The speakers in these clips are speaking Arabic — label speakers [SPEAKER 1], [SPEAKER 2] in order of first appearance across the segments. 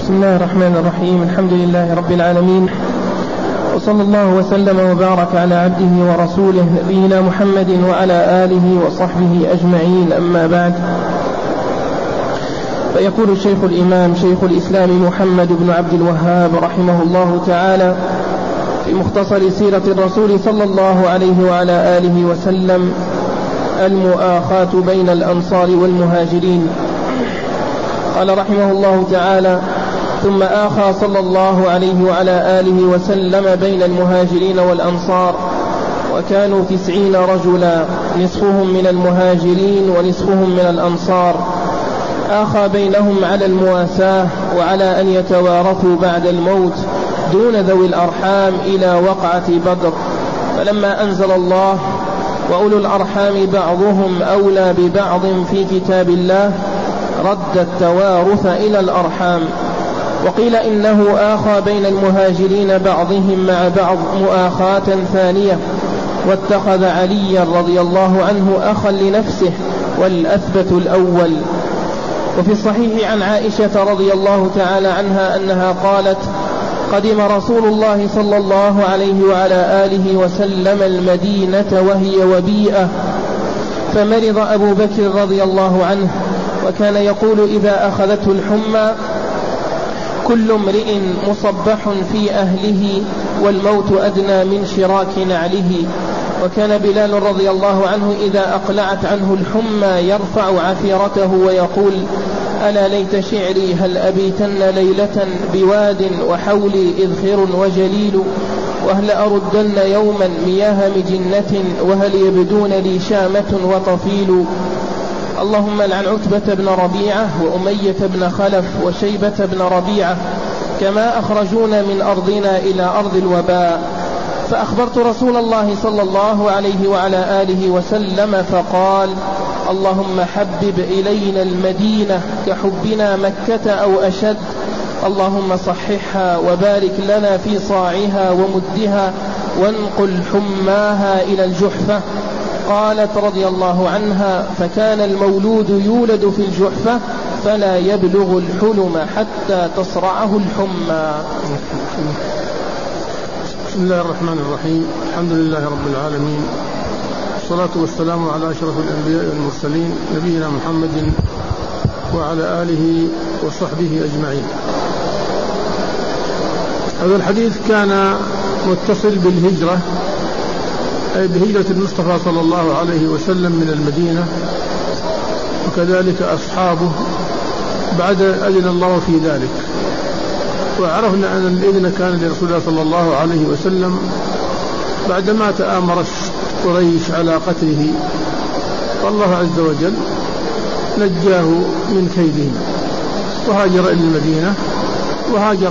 [SPEAKER 1] بسم الله الرحمن الرحيم. الحمد لله رب العالمين، وصلى الله وسلم وبارك على عبده ورسوله نبينا محمد وعلى آله وصحبه أجمعين، أما بعد. فيقول الشيخ الإمام شيخ الإسلام محمد بن عبد الوهاب رحمه الله تعالى في مختصر سيرة الرسول صلى الله عليه وعلى آله وسلم: المؤاخاة بين الأنصار والمهاجرين. قال رحمه الله تعالى: ثم آخى صلى الله عليه وعلى آله وسلم بين المهاجرين والأنصار، وكانوا 90 رجلا، نصفهم من المهاجرين ونصفهم من الأنصار. آخى بينهم على المواساة وعلى أن يتوارثوا بعد الموت دون ذوي الأرحام إلى وقعة بدر. فلما أنزل الله: وأولو الأرحام بعضهم أولى ببعض في كتاب الله، رد التوارث إلى الأرحام. وقيل إنه آخى بين المهاجرين بعضهم مع بعض مؤاخاة ثانية، واتخذ عليا رضي الله عنه أخا لنفسه، والأثبت الأول. وفي الصحيح عن عائشة رضي الله تعالى عنها أنها قالت: قدم رسول الله صلى الله عليه وعلى آله وسلم المدينة وهي وبيئة، فمرض أبو بكر رضي الله عنه، وكان يقول إذا أخذته الحمى: كل امرئ مصبح في أهله، والموت أدنى من شراك نعله. وكان بلال رضي الله عنه إذا أقلعت عنه الحمى يرفع عثيرته ويقول: ألا ليت شعري هل أبيتن ليلة بواد وحولي إذخر وجليل، وهل أردن يوما مياه مجنة، وهل يبدون لي شامة وطفيل. اللهم لعن عتبة بن ربيعة وأمية بن خلف وشيبة بن ربيعة، كما أخرجونا من أرضنا إلى أرض الوباء. فأخبرت رسول الله صلى الله عليه وعلى آله وسلم فقال: اللهم حبب إلينا المدينة كحبنا مكة أو أشد، اللهم صححها وبارك لنا في صاعها ومدها، وانقل حماها إلى الجحفة. قالت رضي الله عنها: فكان المولود يولد في الجحفة فلا يبلغ الحلم حتى تصرعه الحمى.
[SPEAKER 2] بسم الله الرحمن الرحيم. الحمد لله رب العالمين، والصلاة والسلام على أشرف الأنبياء والمرسلين نبينا محمد وعلى آله وصحبه أجمعين. هذا الحديث كان متصل بالهجرة، أي بهجرة المصطفى صلى الله عليه وسلم من المدينة، وكذلك أصحابه بعد أذن الله في ذلك. وعرفنا أن الإذن كان لرسول الله صلى الله عليه وسلم بعدما تآمر قريش على قتله، والله عز وجل نجاه من كيدهم، وهاجر إلى المدينة، وهاجر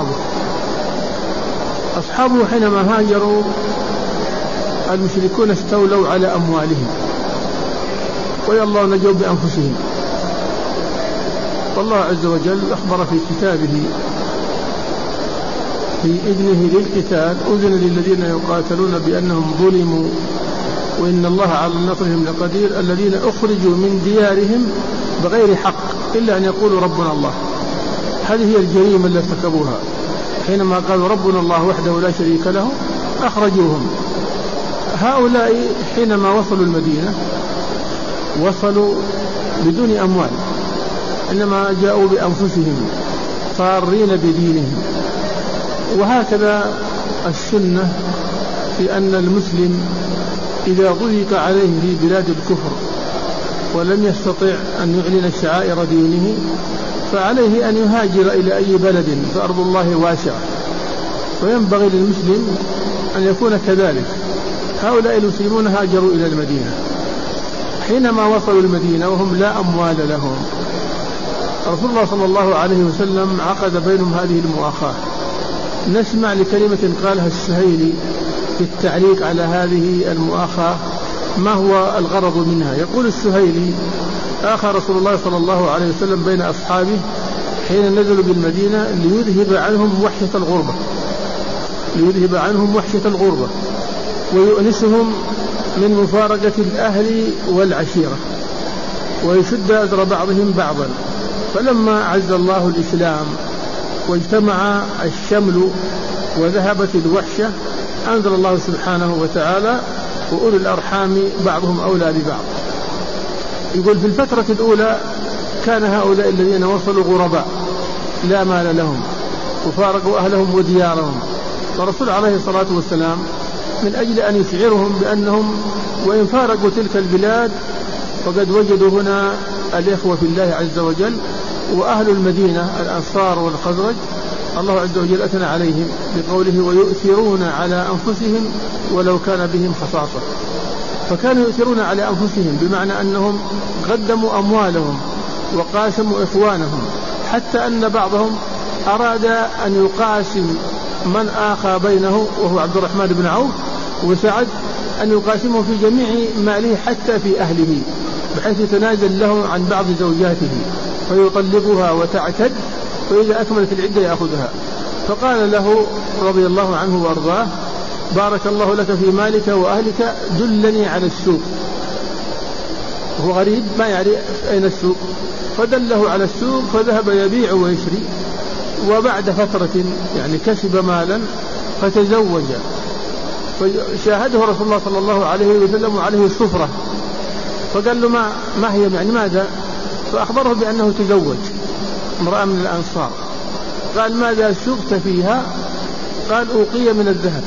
[SPEAKER 2] أصحابه حينما هاجروا المشركون استولوا على أموالهم، والله نجوا بأنفسهم. والله عز وجل أخبر في كتابه في إذنه للقتال: أذن للذين يقاتلون بأنهم ظلموا وإن الله على نصرهم لقدير، الذين أخرجوا من ديارهم بغير حق إلا أن يقولوا ربنا الله. هذه هي الجريمة التي ارتكبوها حينما قالوا ربنا الله وحده لا شريك له، أخرجوهم. هؤلاء حينما وصلوا المدينة وصلوا بدون أموال، إنما جاءوا بأنفسهم فارين بدينهم. وهكذا السنة في أن المسلم إذا ضيق عليه في بلاد الكفر ولم يستطع أن يعلن شعائر دينه، فعليه أن يهاجر إلى أي بلد، فأرض الله واسعة، وينبغي للمسلم أن يكون كذلك. هؤلاء المسلمون هاجروا إلى المدينة. حينما وصلوا المدينة وهم لا أموال لهم، رسول الله صلى الله عليه وسلم عقد بينهم هذه المؤاخاة. نسمع لكلمة قالها السهيلي في التعليق على هذه المؤاخاة ما هو الغرض منها. يقول السهيلي: آخى رسول الله صلى الله عليه وسلم بين أصحابه حين نزلوا بالمدينة ليذهب عنهم وحشة الغربة ويؤنسهم من مفارقة الأهل والعشيرة، ويشد أزر بعضهم بعضا. فلما عز الله الإسلام واجتمع الشمل وذهبت الوحشة أنزل الله سبحانه وتعالى وأولي الأرحام بعضهم أولى ببعض. يقول في الفترة الأولى كان هؤلاء الذين وصلوا غرباء لا مال لهم وفارقوا أهلهم وديارهم، والرسول عليه الصلاة والسلام من أجل أن يشعرهم بأنهم وإن فارقوا تلك البلاد وقد وجدوا هنا الإخوة في الله عز وجل، وأهل المدينة الأنصار والخزرج الله عز وجل أثنى عليهم بقوله ويؤثرون على أنفسهم ولو كان بهم خصاصة. فكانوا يؤثرون على أنفسهم بمعنى أنهم قدموا أموالهم وقاسموا إخوانهم، حتى أن بعضهم أراد أن يقاسم من آخى بينه وهو عبد الرحمن بن عوف وسعد، أن يقاسمه في جميع ماله حتى في أهله، بحيث يتنازل له عن بعض زوجاته فيطلقها وتعتد، وإذا أكملت العدة يأخذها. فقال له رضي الله عنه وأرضاه بارك الله لك في مالك وأهلك دلني على السوق. هو غريب ما يعرف أين السوق، فدله على السوق فذهب يبيع ويشري، وبعد فترة يعني كسب مالا فتزوج، فشاهده رسول الله صلى الله عليه وسلم عليه الصفرة، فقال له ما هي يعني ماذا؟ فأخبره بأنه تزوج امرأة من الأنصار. قال ماذا سقت فيها؟ قال أوقية من الذهب.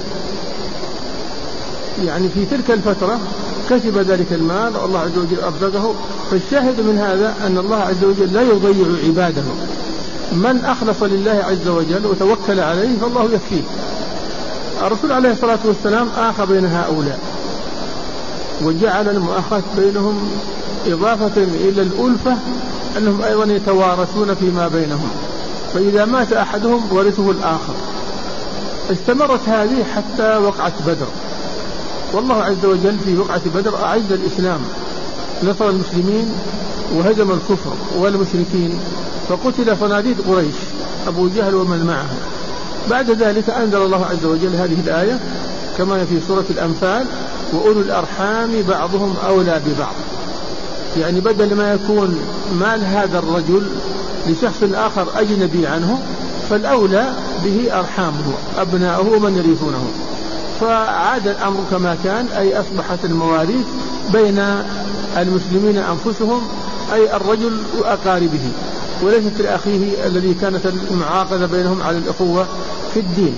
[SPEAKER 2] يعني في تلك الفترة كسب ذلك المال والله عز وجل أرزقه. فالشاهد من هذا أن الله عز وجل لا يضيع عباده، من أخلص لله عز وجل وتوكل عليه فالله يكفيه. الرسول عليه الصلاة والسلام آخى بين هؤلاء وجعل المؤاخاة بينهم إضافة إلى الألفة أنهم أيضا يتوارثون فيما بينهم، فإذا مات أحدهم ورثه الآخر. استمرت هذه حتى وقعت بدر، والله عز وجل في وقعة بدر أعز الإسلام، نصر المسلمين وهزم الكفر والمشركين، فقتل صناديد قريش أبو جهل ومن معه. بعد ذلك أنزل الله عز وجل هذه الآية كما في سورة الأنفال وأولو الأرحام بعضهم أولى ببعض، يعني بدل ما يكون مال هذا الرجل لشخص آخر أجنبي عنه فالأولى به أرحامه أبناؤه ومن يرثونه، فعاد الأمر كما كان، أي أصبحت المواريث بين المسلمين أنفسهم، أي الرجل وأقاربه، وليست لأخيه الذي كانت المعاقدة بينهم على الأخوة في الدين.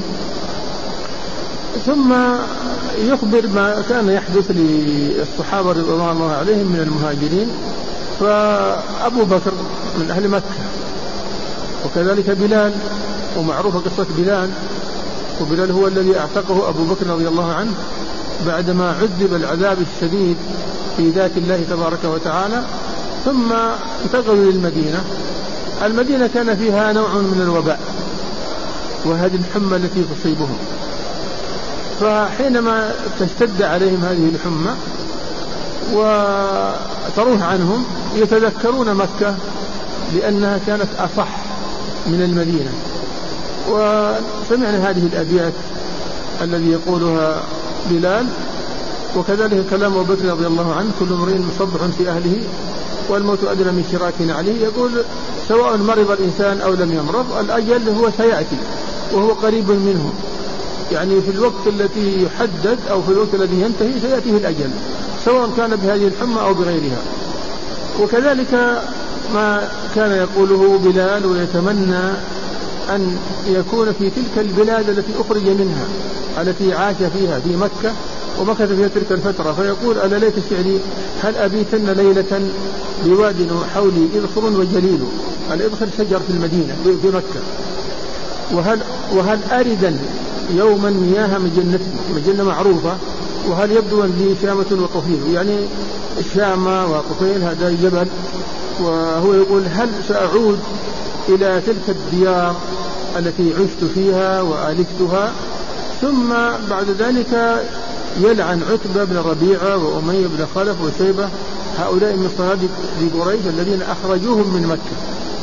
[SPEAKER 2] ثم يخبر ما كان يحدث للصحابة رضوان الله عليهم من المهاجرين. فأبو بكر من أهل مكة، وكذلك بلال، ومعروفة قصة بلال، وبلال هو الذي اعتقه أبو بكر رضي الله عنه بعدما عذب العذاب الشديد في ذات الله تبارك وتعالى. ثم انتقلوا للمدينة. المدينة كان فيها نوع من الوباء وهذه الحمى التي تصيبهم، فحينما تشتد عليهم هذه الحمى وتروح عنهم يتذكرون مكة لأنها كانت أصح من المدينة. وسمعنا هذه الأبيات الذي يقولها بلال، وكذلك كلام أبو بكر رضي الله عنه كل امرئ مصبح في أهله والموت أدنى من شراك عليه. يقول سواء مرض الإنسان أو لم يمرض الأجل هو سيأتي وهو قريب منه، يعني في الوقت الذي يحدد أو في الوقت الذي ينتهي سيأتيه الأجل، سواء كان بهذه الحمى أو بغيرها. وكذلك ما كان يقوله بلال ويتمنى أن يكون في تلك البلاد التي أخرج منها التي عاش فيها في مكة ومكث فيها تلك الفترة، فيقول ألا ليت شعري هل أبيتن ليلة بواد حولي إذخر وجليل. الإذخر شجر في المدينة في مكة. وهل أردا يوما مياه مجنة معروفة، وهل يبدو لي شامة وطفيل، يعني الشامة وطفيل هذا جبل. وهو يقول هل سأعود إلى تلك الديار التي عشت فيها وآلفتها. ثم بعد ذلك يلعن عتبة بن ربيعة وأمية بن خلف وشيبة، هؤلاء من صناديد قريش الذين أخرجوهم من مكة.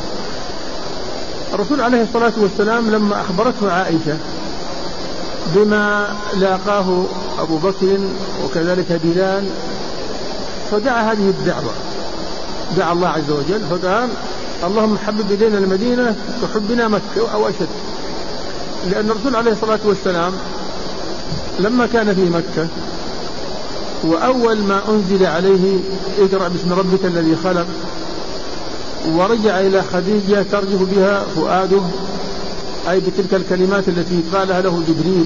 [SPEAKER 2] الرسول عليه الصلاة والسلام لما أخبرته عائشة بما لاقاه أبو بكر وكذلك بلال فدعا هذه الدعوة، دعا الله عز وجل فقال اللهم حبب إلينا المدينة كحبنا مكة أو أشد. لأن الرسول عليه الصلاة والسلام لما كان في مكة وأول ما أنزل عليه اقرأ باسم ربك الذي خلق، ورجع إلى خديجة ترجف بها فؤاده، أي بتلك الكلمات التي قالها له جبريل،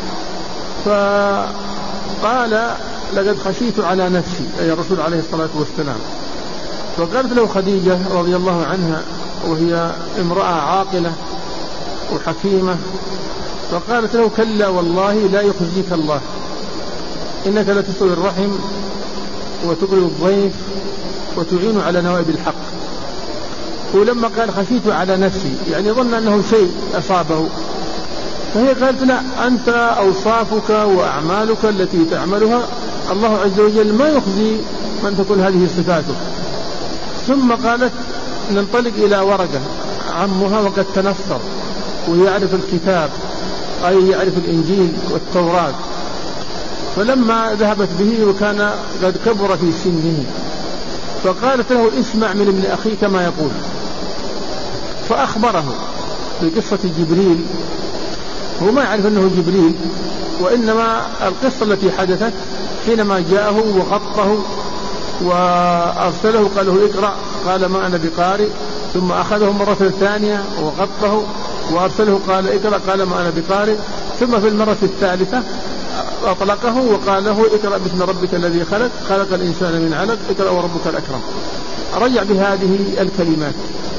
[SPEAKER 2] فقال لقد خشيت على نفسي، أي الرسول عليه الصلاة والسلام. فقالت له خديجة رضي الله عنها وهي امرأة عاقلة وحكيمة، فقالت له كلا والله لا يخزيك الله، إنك لتصل الرحم وتقري الضيف وتعين على نوائب الحق. ولما قال خشيت على نفسي يعني ظن أنه شيء أصابه، فهي قالت لا، أنت أوصافك وأعمالك التي تعملها الله عز وجل ما يخزي من تكون هذه صفاته. ثم قالت ننطلق إلى ورقة عمها وقد تنصر ويعرف الكتاب، أي يعرف الإنجيل والتوراة، فلما ذهبت به وكان قد كبر في سنه فقالت له اسمع من ابن أخيك ما يقول، فأخبره بقصة جبريل. هو ما يعرف أنه جبريل، وإنما القصة التي حدثت حينما جاءه وغطه وأرسله قال له اقرأ، قال ما أنا بقارئ، ثم أخذه مرة ثانية وغطه وأرسله قال اقرأ، قال ما أنا بقارئ، ثم في المرة الثالثة أطلقه وقال له اقرأ باسم ربك الذي خلق، خلق الإنسان من علق، اقرأ وربك الأكرم. رجع بهذه الكلمات.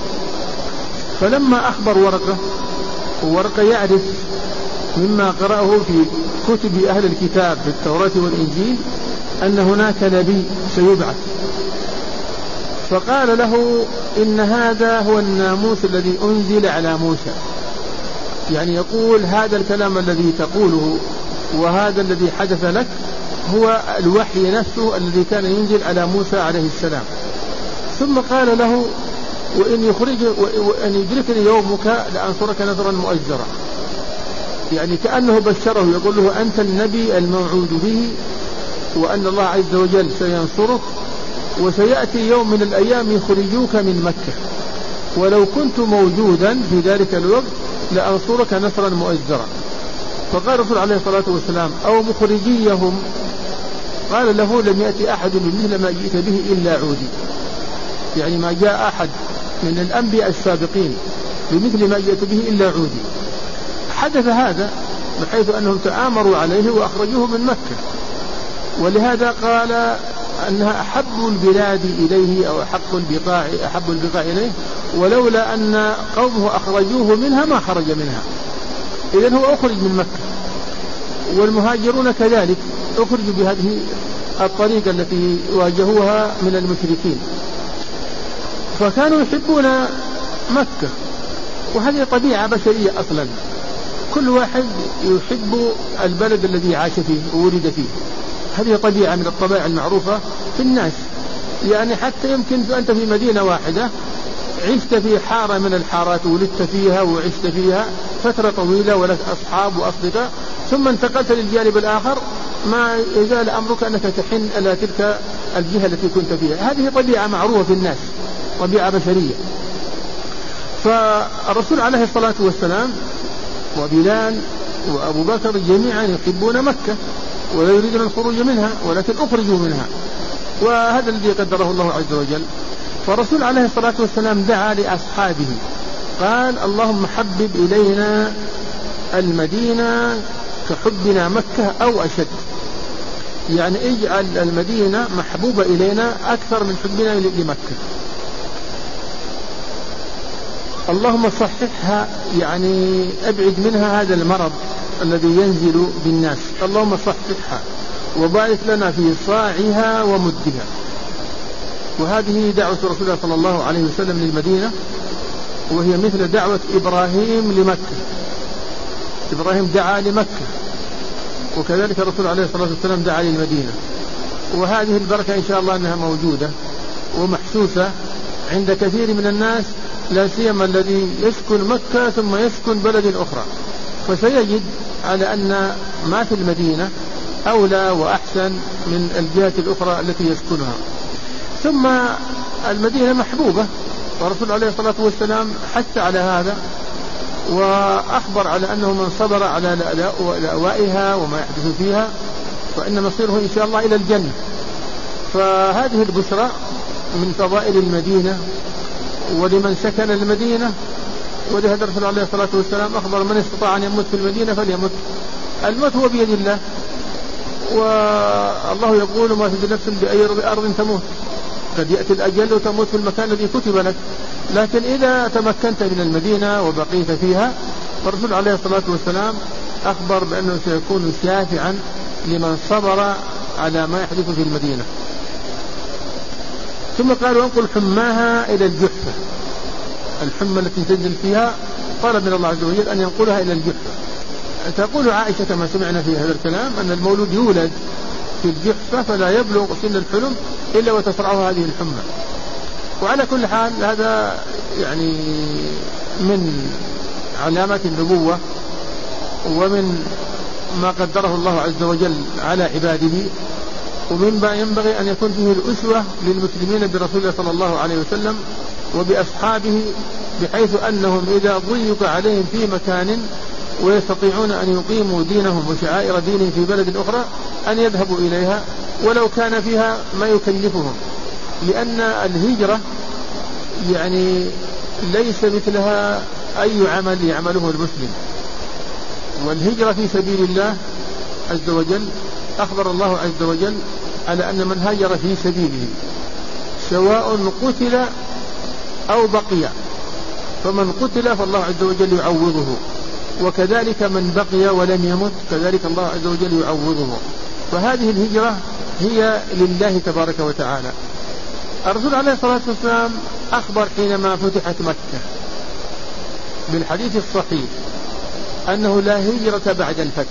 [SPEAKER 2] فلما أخبر ورقة يعرف مما قرأه في كتب أهل الكتاب في التوراة والإنجيل أن هناك نبي سيبعث، فقال له إن هذا هو الناموس الذي أنزل على موسى، يعني يقول هذا الكلام الذي تقوله وهذا الذي حدث لك هو الوحي نفسه الذي كان ينزل على موسى عليه السلام. ثم قال له وإن يدركني يومك لأنصرك نصرا مؤزرا، يعني كأنه بشره يقول له أنت النبي الموعود به، وأن الله عز وجل سينصرك، وسيأتي يوم من الأيام يخرجوك من مكة، ولو كنت موجودا في ذلك الوقت لأنصرك نصرا مؤزرا. فقال الرسول عليه الصلاة والسلام أو مخرجيهم؟ قال له لم يأتي أحد مثل ما جئت به إلا عودي، يعني ما جاء أحد من الأنبياء السابقين بمثل ما جئت به إلا عودي. حدث هذا بحيث أنهم تآمروا عليه وأخرجوه من مكة، ولهذا قال أنها أحب البلاد إليه أو أحب البقاع إليه، ولولا أن قومه أخرجوه منها ما خرج منها. إذن هو أخرج من مكة، والمهاجرون كذلك أخرجوا بهذه الطريقة التي واجهوها من المشركين، فكانوا يحبون مكة، وهذه طبيعة بشرية أصلا، كل واحد يحب البلد الذي عاش فيه وولد فيه، هذه طبيعة من الطبائع المعروفة في الناس. يعني حتى يمكن أنت في مدينة واحدة عشت في حارة من الحارات ولدت فيها وعشت فيها فترة طويلة ولك أصحاب وأصدقاء، ثم انتقلت للجانب الآخر ما يزال أمرك أنك تحن إلى تلك الجهة التي كنت فيها. هذه طبيعة معروفة في الناس، طبيعة بشرية. فالرسول عليه الصلاة والسلام وبلال وأبو بكر جميعا يحبون مكة ولا يريدون الخروج منها، ولكن أخرجوا منها، وهذا الذي قدره الله عز وجل. فالرسول عليه الصلاة والسلام دعا لأصحابه قال اللهم حبب إلينا المدينة كحبنا مكة أو أشد، يعني اجعل المدينة محبوبة إلينا أكثر من حبنا لمكة. اللهم صححها، يعني ابعد منها هذا المرض الذي ينزل بالناس، اللهم صححها وبارك لنا في صاعها ومدها. وهذه دعوة رسول الله صلى الله عليه وسلم للمدينة، وهي مثل دعوة إبراهيم لمكة. إبراهيم دعا لمكة، وكذلك الرسول عليه الصلاة والسلام دعا للمدينة. وهذه البركة إن شاء الله أنها موجودة ومحسوسة عند كثير من الناس، لا سيما الذي يسكن مكة ثم يسكن بلد أخرى، فسيجد على أن ما في المدينة أولى وأحسن من الجهات الأخرى التي يسكنها. ثم المدينة محبوبة والرسول عليه الصلاة والسلام حث على هذا، وأخبر على أنه من صبر على لأوائها وما يحدث فيها فإن مصيره إن شاء الله إلى الجنة. فهذه البشرى من فضائل المدينة ولمن سكن المدينة. ولهذا الرسول عليه الصلاة والسلام أخبر من استطاع أن يموت في المدينة فليمت. الموت هو بيد الله، والله يقول ما تدري نفس بأي أرض تموت، قد يأتي الأجل وتموت في المكان الذي كتب لك. لكن إذا تمكنت من المدينة وبقيت فيها، فالرسول عليه الصلاة والسلام أخبر بأنه سيكون شافعا لمن صبر على ما يحدث في المدينة. ثم قال وانقل حماها إلى الجحفة. الحمى التي تنزل فيها طلب من الله عز وجل أن ينقلها إلى الجحفة. تقول عائشة كما سمعنا في هذا الكلام أن المولود يولد في الجحفة فلا يبلغ سن الحلم إلا وتصرعه هذه الحمى. وعلى كل حال هذا يعني من علامات النبوة ومن ما قدره الله عز وجل على عباده، ومما ينبغي أن يكون فيه الأسوة للمسلمين برسول الله صلى الله عليه وسلم وبأصحابه، بحيث أنهم إذا ضيق عليهم في مكان ويستطيعون أن يقيموا دينهم وشعائر دينهم في بلد أخرى أن يذهبوا إليها ولو كان فيها ما يكلفهم، لأن الهجرة يعني ليس مثلها أي عمل يعمله المسلم. والهجرة في سبيل الله عز وجل أخبر الله عز وجل على أن من هاجر في سبيله سواء قتل أو بقي، فمن قتل فالله عز وجل يعوضه، وكذلك من بقي ولم يمت كذلك الله عز وجل يعوضه. فهذه الهجرة هي لله تبارك وتعالى. الرسول عليه الصلاة والسلام أخبر حينما فتحت مكة بالحديث الصحيح أنه لا هجرة بعد الفتح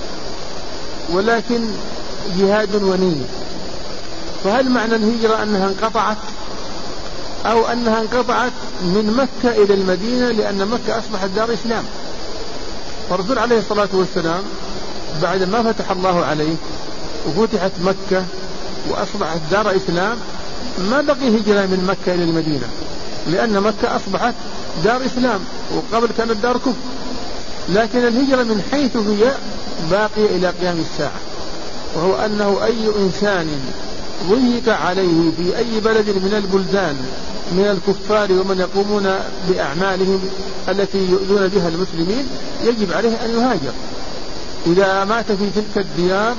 [SPEAKER 2] ولكن جهاد ونية. فهل معنى الهجرة أنها انقطعت أو أنها انقطعت من مكة إلى المدينة لأن مكة أصبحت دار إسلام؟ فالرسول عليه الصلاة والسلام بعد ما فتح الله عليه وفتحت مكة وأصبحت دار إسلام ما بقي هجرة من مكة إلى المدينة، لأن مكة أصبحت دار إسلام وقبل كانت دار كفر. لكن الهجرة من حيث هي باقية إلى قيام الساعة، وهو أنه أي إنسان ضيق عليه في أي بلد من البلدان من الكفار ومن يقومون بأعمالهم التي يؤذون بها المسلمين يجب عليه أن يهاجر. إذا مات في تلك الديار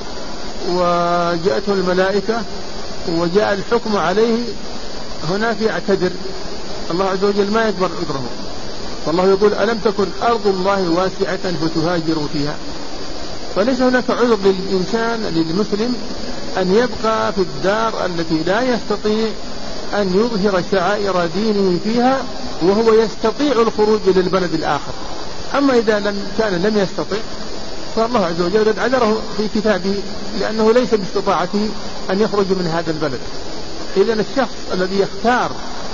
[SPEAKER 2] وجاءته الملائكة وجاء الحكم عليه هناك يعتذر، الله عز وجل ما يكبر عذره. فالله يقول ألم تكن أرض الله واسعة فتهاجروا فيها. فليس هناك عذر للإنسان للمسلم أن يبقى في الدار التي لا يستطيع أن يظهر شعائر دينه فيها وهو يستطيع الخروج إلى البلد الآخر. أما إذا لم يستطيع فالله عز وجل قد عذره في كتابه لأنه ليس باستطاعته أن يخرج من هذا البلد. إذن الشخص الذي يختار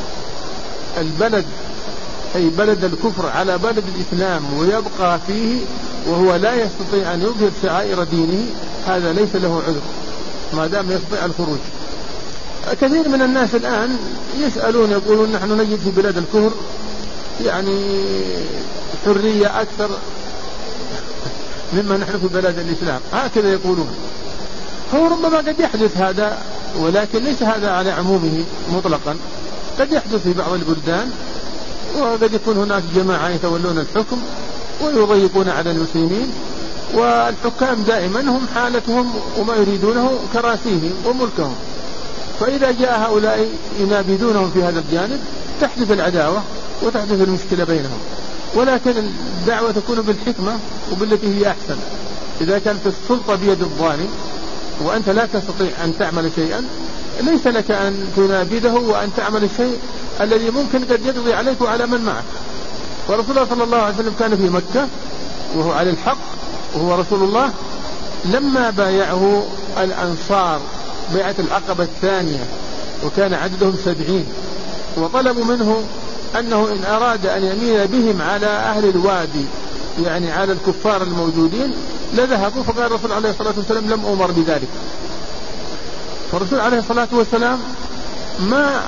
[SPEAKER 2] البلد أي بلد الكفر على بلد الإسلام ويبقى فيه وهو لا يستطيع أن يظهر شعائر دينه هذا ليس له عذر ما دام يستطيع الخروج. كثير من الناس الآن يسألون يقولون نحن نجد في بلاد الكفر يعني حرية أكثر مما نحن في بلاد الإسلام، هكذا يقولون. هو ربما قد يحدث هذا ولكن ليس هذا على عمومه مطلقا، قد يحدث في بعض البلدان وقد يكون هناك جماعة يتولون الحكم ويضيقون على المسلمين، والحكام دائما هم حالتهم وما يريدونه كراسيهم وملكهم. فإذا جاء هؤلاء ينابذونهم في هذا الجانب تحدث العداوة وتحدث المشكلة بينهم. ولكن الدعوة تكون بالحكمة وبالتي هي أحسن. إذا كانت السلطة بيد الظالم وأنت لا تستطيع أن تعمل شيئا ليس لك أن تنابذه وأن تعمل الشيء الذي ممكن قد يقضي عليك وعلى من معك. ورسول الله صلى الله عليه وسلم كان في مكة وهو على الحق وهو رسول الله، لما بايعه الأنصار بيعة العقبة الثانية وكان عددهم 70 وطلبوا منه أنه إن أراد أن يميل بهم على أهل الوادي يعني على الكفار الموجودين لذهبوا، فقال الرسول عليه الصلاة والسلام لم أمر بذلك. فالرسول عليه الصلاة والسلام ما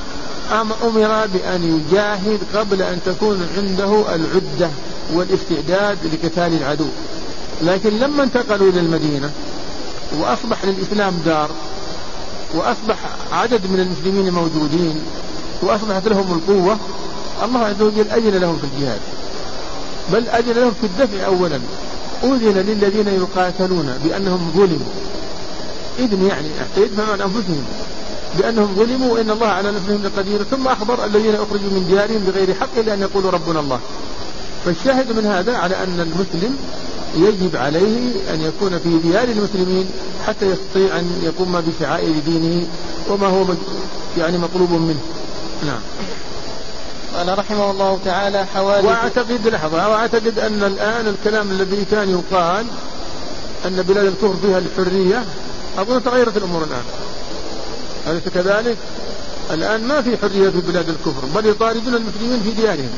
[SPEAKER 2] أمر بأن يجاهد قبل أن تكون عنده العدة والاستعداد لقتال العدو. لكن لما انتقلوا إلى المدينة وأصبح للإسلام دار، وأصبح عدد من المسلمين موجودين، وأصبحت لهم القوة، الله عز وجل أذن لهم في الجهاد، بل أذن لهم في الدفع أولا. أذن للذين يقاتلون بأنهم ظلموا، إذن يعني يدفعوا عن أنفسهم بأنهم ظلموا وإن الله على نصرهم لقدير، ثم أخبر الذين أخرجوا من ديارهم بغير حق إلا أن يقولوا ربنا الله. فالشاهد من هذا على أن المسلم يجب عليه أن يكون في ديار المسلمين حتى يستطيع أن يقوم بشعائر دينه وما هو يعني مطلوب منه. نعم.
[SPEAKER 1] قال رحمه الله تعالى: حوادث.
[SPEAKER 2] وأعتقد أن الآن الكلام الذي كان يقال أن بلاد الكفر فيها الحرية، أظن تغيرت الأمور الآن، أليس كذلك؟ الآن ما في حرية في بلاد الكفر، بل يطاردون المسلمين في ديارهم.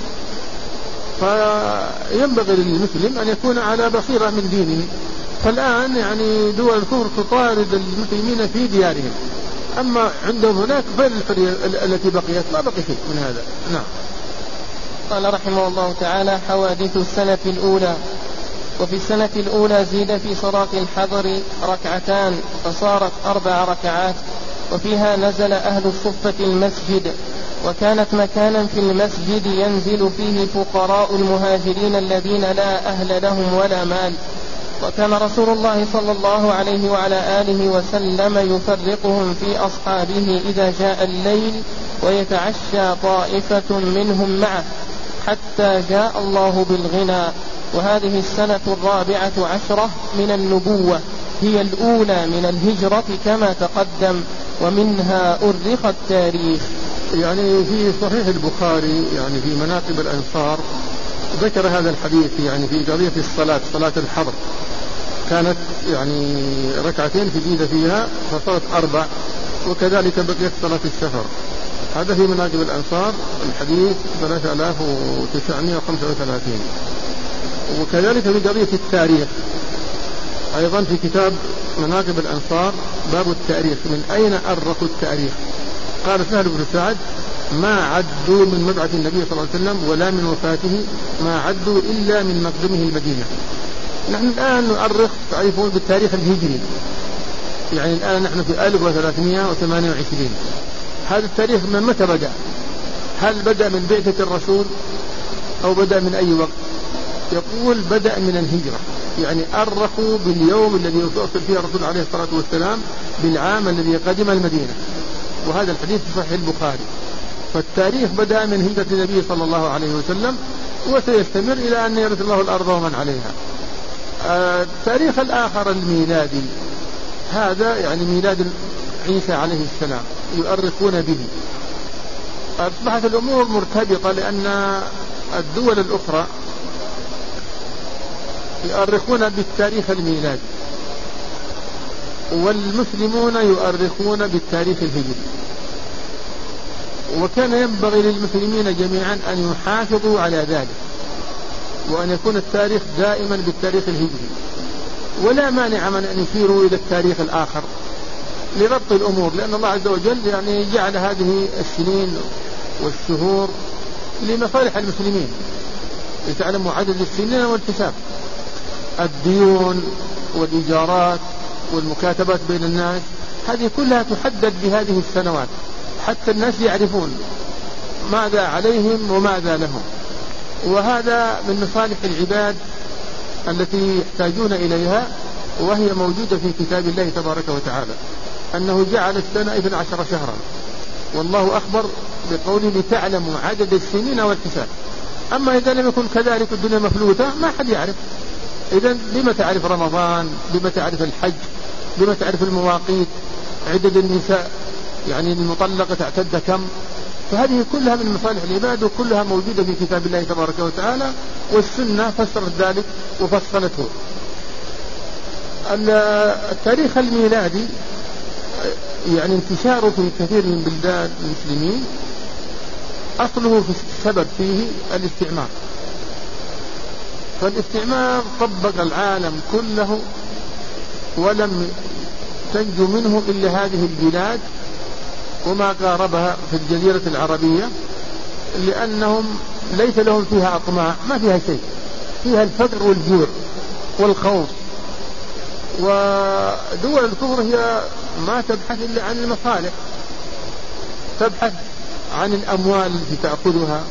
[SPEAKER 2] فينبغي للمسلم أن يكون على بصيرة من دينه. فالآن يعني دول الكفر تطارد المسلمين في ديارهم، أما عندهم هناك فين الحرية التي بقيت؟ ما بقي شيء من هذا. نعم.
[SPEAKER 1] قال رحمه الله تعالى: حوادث السنة الأولى. وفي السنة الأولى زيد في صلاة الحضر ركعتان فصارت 4 ركعات، وفيها نزل أهل الصفة المسجد، وكانت مكانا في المسجد ينزل فيه فقراء المهاجرين الذين لا أهل لهم ولا مال. وكان رسول الله صلى الله عليه وعلى آله وسلم يفرقهم في أصحابه إذا جاء الليل، ويتعشى طائفة منهم معه حتى جاء الله بالغنى. وهذه السنة 14 من النبوة، هي الأولى من الهجرة كما تقدم، ومنها أرخ التاريخ.
[SPEAKER 2] يعني في صحيح البخاري يعني في مناقب الأنصار ذكر هذا الحديث يعني في قضية الصلاة، صلاة الحضر كانت يعني ركعتين زيد فيها فصارت 4، وكذلك بقيت صلاة السفر. هذا في مناقب الأنصار الحديث 3935. وكذلك في قضية التاريخ أيضا في كتاب مناقب الأنصار باب التاريخ، من أين أرخوا التاريخ؟ قال سهل بن سعد: ما عدوا من مبعث النبي صلى الله عليه وسلم ولا من وفاته، ما عدوا إلا من مقدمه المدينة. نحن الآن نؤرخ تعرفون بالتاريخ الهجري، يعني الآن نحن في 1328. هذا التاريخ من متى بدأ؟ هل بدأ من بعثة الرسول أو بدأ من أي وقت؟ يقول بدأ من الهجرة، يعني أرخوا باليوم الذي يتوصل فيه الرسول عليه الصلاة والسلام بالعام الذي قدم المدينة، وهذا الحديث في صحيح البخاري. فالتاريخ بدأ من هجرة النبي صلى الله عليه وسلم وسيستمر إلى أن يرث الله الأرض ومن عليها. التاريخ الآخر الميلادي، هذا يعني ميلاد عيسى عليه السلام يؤرخون به. أصبحت الأمور مرتبطة لأن الدول الأخرى يؤرخون بالتاريخ الميلادي، والمسلمون يؤرخون بالتاريخ الهجري. وكان ينبغي للمسلمين جميعا أن يحافظوا على ذلك، وأن يكون التاريخ دائما بالتاريخ الهجري، ولا مانع من أن يشيروا إلى التاريخ الآخر لربط الأمور، لأن الله عز وجل يعني جعل هذه السنين والشهور لمصالح المسلمين، لتعلموا عدد السنين والحساب، الديون والإيجارات والمكاتبات بين الناس، هذه كلها تحدد بهذه السنوات حتى الناس يعرفون ماذا عليهم وماذا لهم. وهذا من مصالح العباد التي يحتاجون إليها، وهي موجودة في كتاب الله تبارك وتعالى، أنه جعل السنة 12 شهرا، والله أخبر بقوله لتعلموا عدد السنين والحساب. أما إذا لم يكن كذلك الدنيا مفلوتة ما حد يعرف. إذن بما تعرف رمضان، بما تعرف الحج، بما تعرف المواقيت، عدد النساء يعني المطلقة تعتد كم؟ فهذه كلها من مصالح العباد، وكلها موجودة في كتاب الله تبارك وتعالى، والسنة فسرت ذلك وفصلته. التاريخ الميلادي يعني انتشاره في كثير من بلدان المسلمين أصله في السبب فيه الاستعمار. فالاستعمار طبق العالم كله، ولم تنجو منه إلا هذه البلاد وما قاربها في الجزيرة العربية، لأنهم ليس لهم فيها أطماع، ما فيها شيء، فيها الفقر والجوع والخوف. ودول الكفر هي ما تبحث إلا عن المصالح، تبحث عن الأموال التي تأخذها.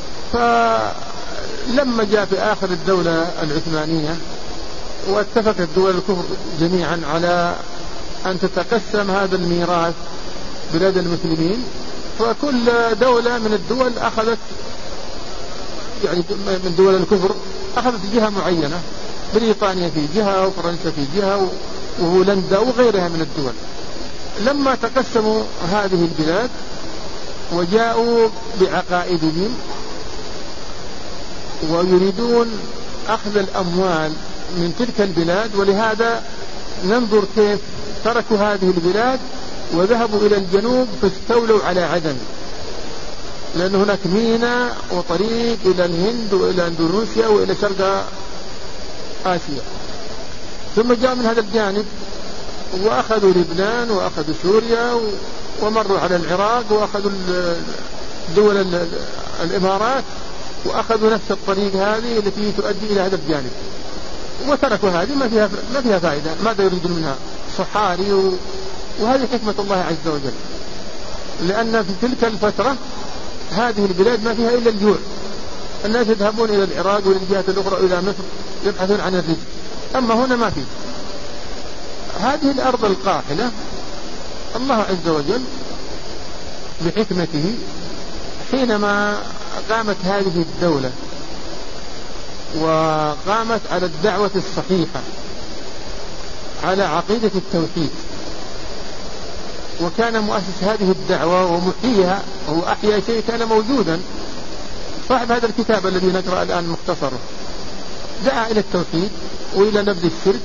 [SPEAKER 2] فلما جاء في آخر الدولة العثمانية واتفقت دول الكفر جميعا على أن تتقسم هذا الميراث بلاد المسلمين، فكل دولة من الدول أخذت، يعني من دول الكفر أخذت جهة معينة، بريطانيا في جهة، وفرنسا في جهة، وهولندا وغيرها من الدول. لما تقسموا هذه البلاد وجاءوا بعقائدهم ويريدون أخذ الأموال من تلك البلاد، ولهذا ننظر كيف تركوا هذه البلاد وذهبوا إلى الجنوب فاستولوا على عدن، لأن هناك ميناء وطريق إلى الهند وإلى أندونيسيا وإلى شرق آسيا. ثم جاء من هذا الجانب وأخذوا لبنان وأخذوا سوريا ومروا على العراق وأخذوا دول الإمارات وأخذوا نفس الطريق هذه التي تؤدي إلى هذا الجانب، وتركوا هذه ما فيها فائدة. ماذا يريدون منها؟ صحاري وهذه حكمة الله عز وجل، لأن في تلك الفترة هذه البلاد ما فيها إلا الجوع، الناس يذهبون إلى العراق وإلى الجهات الأخرى إلى مصر يبحثون عن الرزق، أما هنا ما فيه. هذه الأرض القاحلة الله عز وجل بحكمته حينما قامت هذه الدولة وقامت على الدعوة الصحيحة على عقيدة التوحيد، وكان مؤسس هذه الدعوة ومحييها هو أحيا شيء كان موجودا، صاحب هذا الكتاب الذي نقرأ الآن مختصره، دعا إلى التوحيد وإلى نبذ الشرك،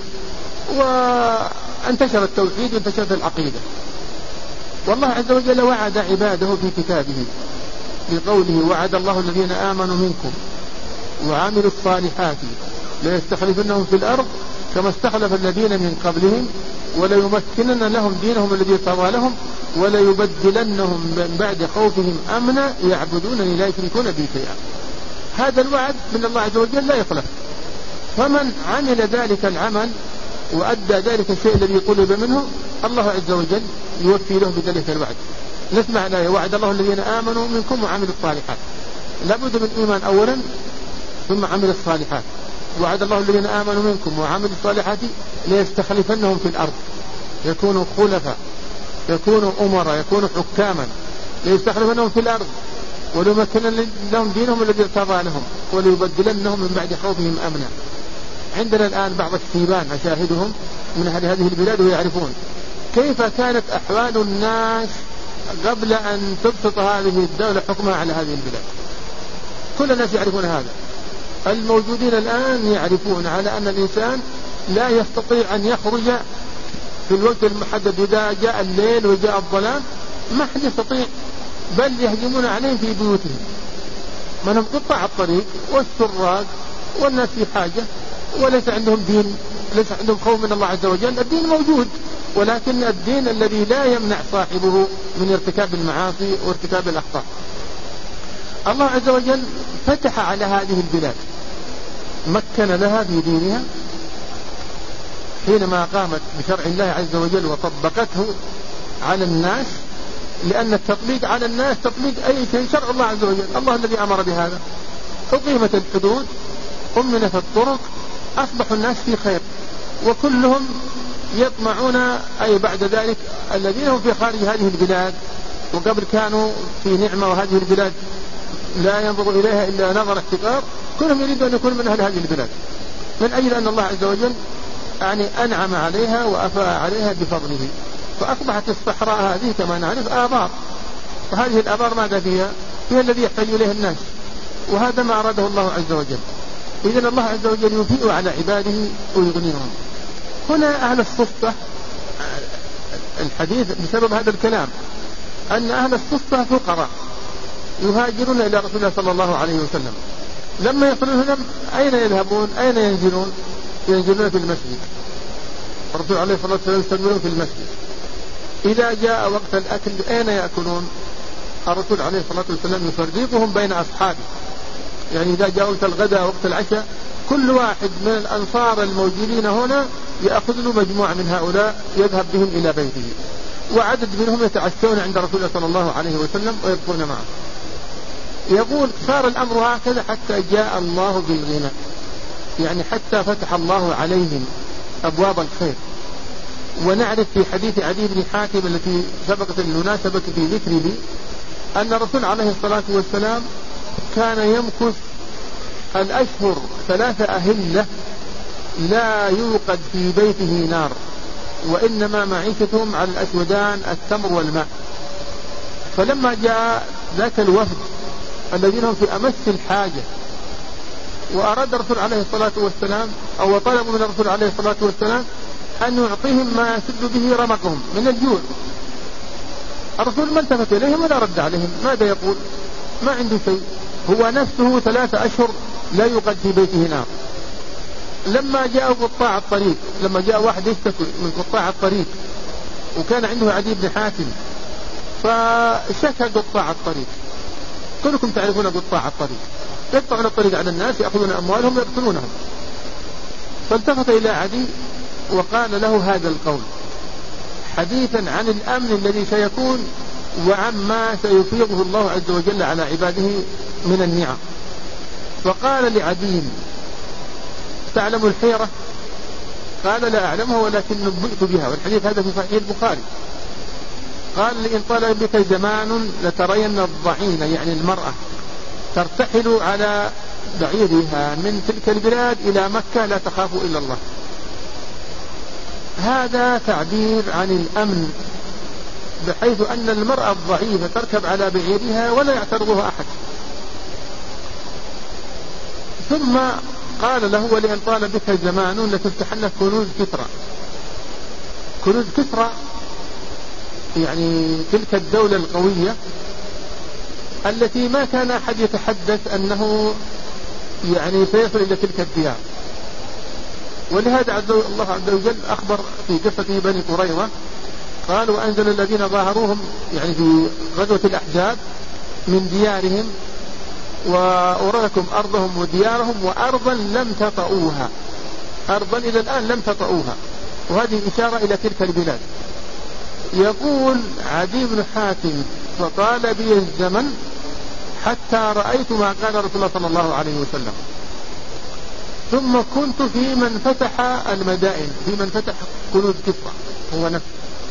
[SPEAKER 2] وانتشر التوحيد وانتشرت العقيدة. والله عز وجل وعد عباده في كتابه بقوله: وعد الله الذين آمنوا منكم وعملوا الصالحات ليستخلفنهم في الأرض كما استخلف الذين من قبلهم وليمكنن لهم دينهم الذي ارتضى لهم وليبدلنهم من بعد خوفهم أمنا يعبدونني لا يشركون بي شيئا. هذا الوعد من الله عز وجل لا يخلف، فمن عمل ذلك العمل وأدى ذلك الشيء الذي طلب منه الله عز وجل يوفي له بذلك الوعد. نسمع الآية: وعد الله الذين آمنوا منكم وعملوا الصالحات. لابد من إيمان أولا ثم عمل الصالحات. وعد الله الذين آمنوا منكم وعملوا الصالحات ليستخلفنهم في الأرض، يكونوا خلفاء، يكونوا أمراء، يكونوا حكاما، ليستخلفنهم في الأرض وليمكنن لهم دينهم الذي ارتضى لهم وليبدلنهم من بعد خوفهم أمنا. عندنا الآن بعض الشيبان أشاهدهم من أهل هذه البلاد ويعرفون كيف كانت أحوال الناس قبل أن تبسط هذه الدولة حكمها على هذه البلاد. كل الناس يعرفون هذا، الموجودين الآن يعرفون على أن الإنسان لا يستطيع أن يخرج في الوقت المحدد، إذا جاء الليل وجاء الظلام ما حد يستطيع، بل يهجمون عليهم في بيوتهم، منهم قطاع الطريق والسراق والناس في حاجة وليس عندهم دين، ليس عندهم خوف من الله عز وجل. الدين موجود، ولكن الدين الذي لا يمنع صاحبه من ارتكاب المعاصي وارتكاب الأخطاء. الله عز وجل فتح على هذه البلاد، مكن لها في دينها حينما قامت بشرع الله عز وجل وطبقته على الناس، لأن التطبيق على الناس تطبيق أي شيء شرع الله عز وجل، الله الذي أمر بهذا. أقيمت الحدود، أمنت الطرق، أصبح الناس في خير، وكلهم يطمعون أي بعد ذلك الذين هم في خارج هذه البلاد وقبل كانوا في نعمة وهذه البلاد لا ينظر إليها إلا نظر احتقار، كلهم يريدون أن يكونوا من أهل هذه البلاد، من أجل أن الله عز وجل يعني أنعم عليها وأفاء عليها بفضله. فأصبحت الصحراء هذه كما نعرف آبار، وهذه الآبار ماذا فيها؟ فيها الذي يحتاج إليه الناس، وهذا ما أراده الله عز وجل. إذن الله عز وجل يفيء على عباده ويغنيهم. هنا أهل الصفة، الحديث بسبب هذا الكلام أن أهل الصفة فقراء يهاجرون إلى رسول الله صلى الله عليه وسلم. لما يصلون هنا أين يذهبون؟ أين ينزلون؟ ينزلون في المسجد. الرسول عليه الصلاة والسلام يستقبلون في المسجد، إذا جاء وقت الأكل أين يأكلون؟ الرسول عليه الصلاة والسلام يفرقهم بين أصحابه، يعني إذا جاء وقت الغداء وقت العشاء كل واحد من الأنصار الموجودين هنا يأخذ له مجموعة من هؤلاء يذهب بهم إلى بيته، وعدد منهم يتعشون عند رسول الله صلى الله عليه وسلم ويبقون معه. يقول صار الأمر هكذا حتى جاء الله بالغنى، يعني حتى فتح الله عليهم أبواب الخير. ونعرف في حديث عدي بن حاتم التي سبقت المناسبة في ذكره أن الرسول عليه الصلاة والسلام كان يمكث الأشهر 3 أهلة لا يوقد في بيته نار، وإنما معيشتهم على الأسودان التمر والماء. فلما جاء ذاك الوفد الذين هم في أمس الحاجة وأراد الرسول عليه الصلاة والسلام أو طلبوا من الرسول عليه الصلاة والسلام أن يعطيهم ما يسد به رمقهم من الجوع، الرسول ما التفت إليهم ولا رد عليهم. ماذا يقول؟ ما عنده شيء، هو نفسه 3 أشهر لا يوقد في بيته نار. لما جاء قطاع الطريق، لما جاء واحد يشتكي من قطاع الطريق وكان عنده عدي بن حاتم فشكى قطاع الطريق، كلكم تعرفون قطاع الطريق يقطعون الطريق على الناس يأخذون أموالهم ويقتلونهم. فالتفت إلى عدي وقال له هذا القول حديثا عن الأمن الذي سيكون وعما سيفيضه الله عز وجل على عباده من النعم. فقال لعدي تعلم الحيرة؟ قال لا أعلمها ولكن نبئت بها، والحديث هذا في صحيح البخاري. قال لئن طال بك زمان لترين الضعين، يعني المرأة ترتحل على بعيرها من تلك البلاد إلى مكة لا تخاف إلا الله. هذا تعبير عن الأمن، بحيث أن المرأة الضعيفة تركب على بعيرها ولا يعترضها أحد. ثم قال له ولئن طال بك زمان لتفتحن كنوز كسرى. كنوز كسرى يعني تلك الدولة القوية التي ما كان أحد يتحدث أنه يعني سيصل إلى تلك الديار. ولهذا الله عز وجل أخبر في قصة بني قريظة قال وأنزل الذين ظاهروهم يعني في غزوة الأحزاب من ديارهم وأورثكم أرضهم وديارهم وأرضا لم تطئوها، أرضا إلى الآن لم تطئوها، وهذه إشارة إلى تلك البلاد. يقول عدي بن حاتم فطال بي الزمن حتى رأيت ما قال رسول الله صلى الله عليه وسلم، ثم كنت في من فتح المدائن، في من فتح كنوز كسرى هو نفسه.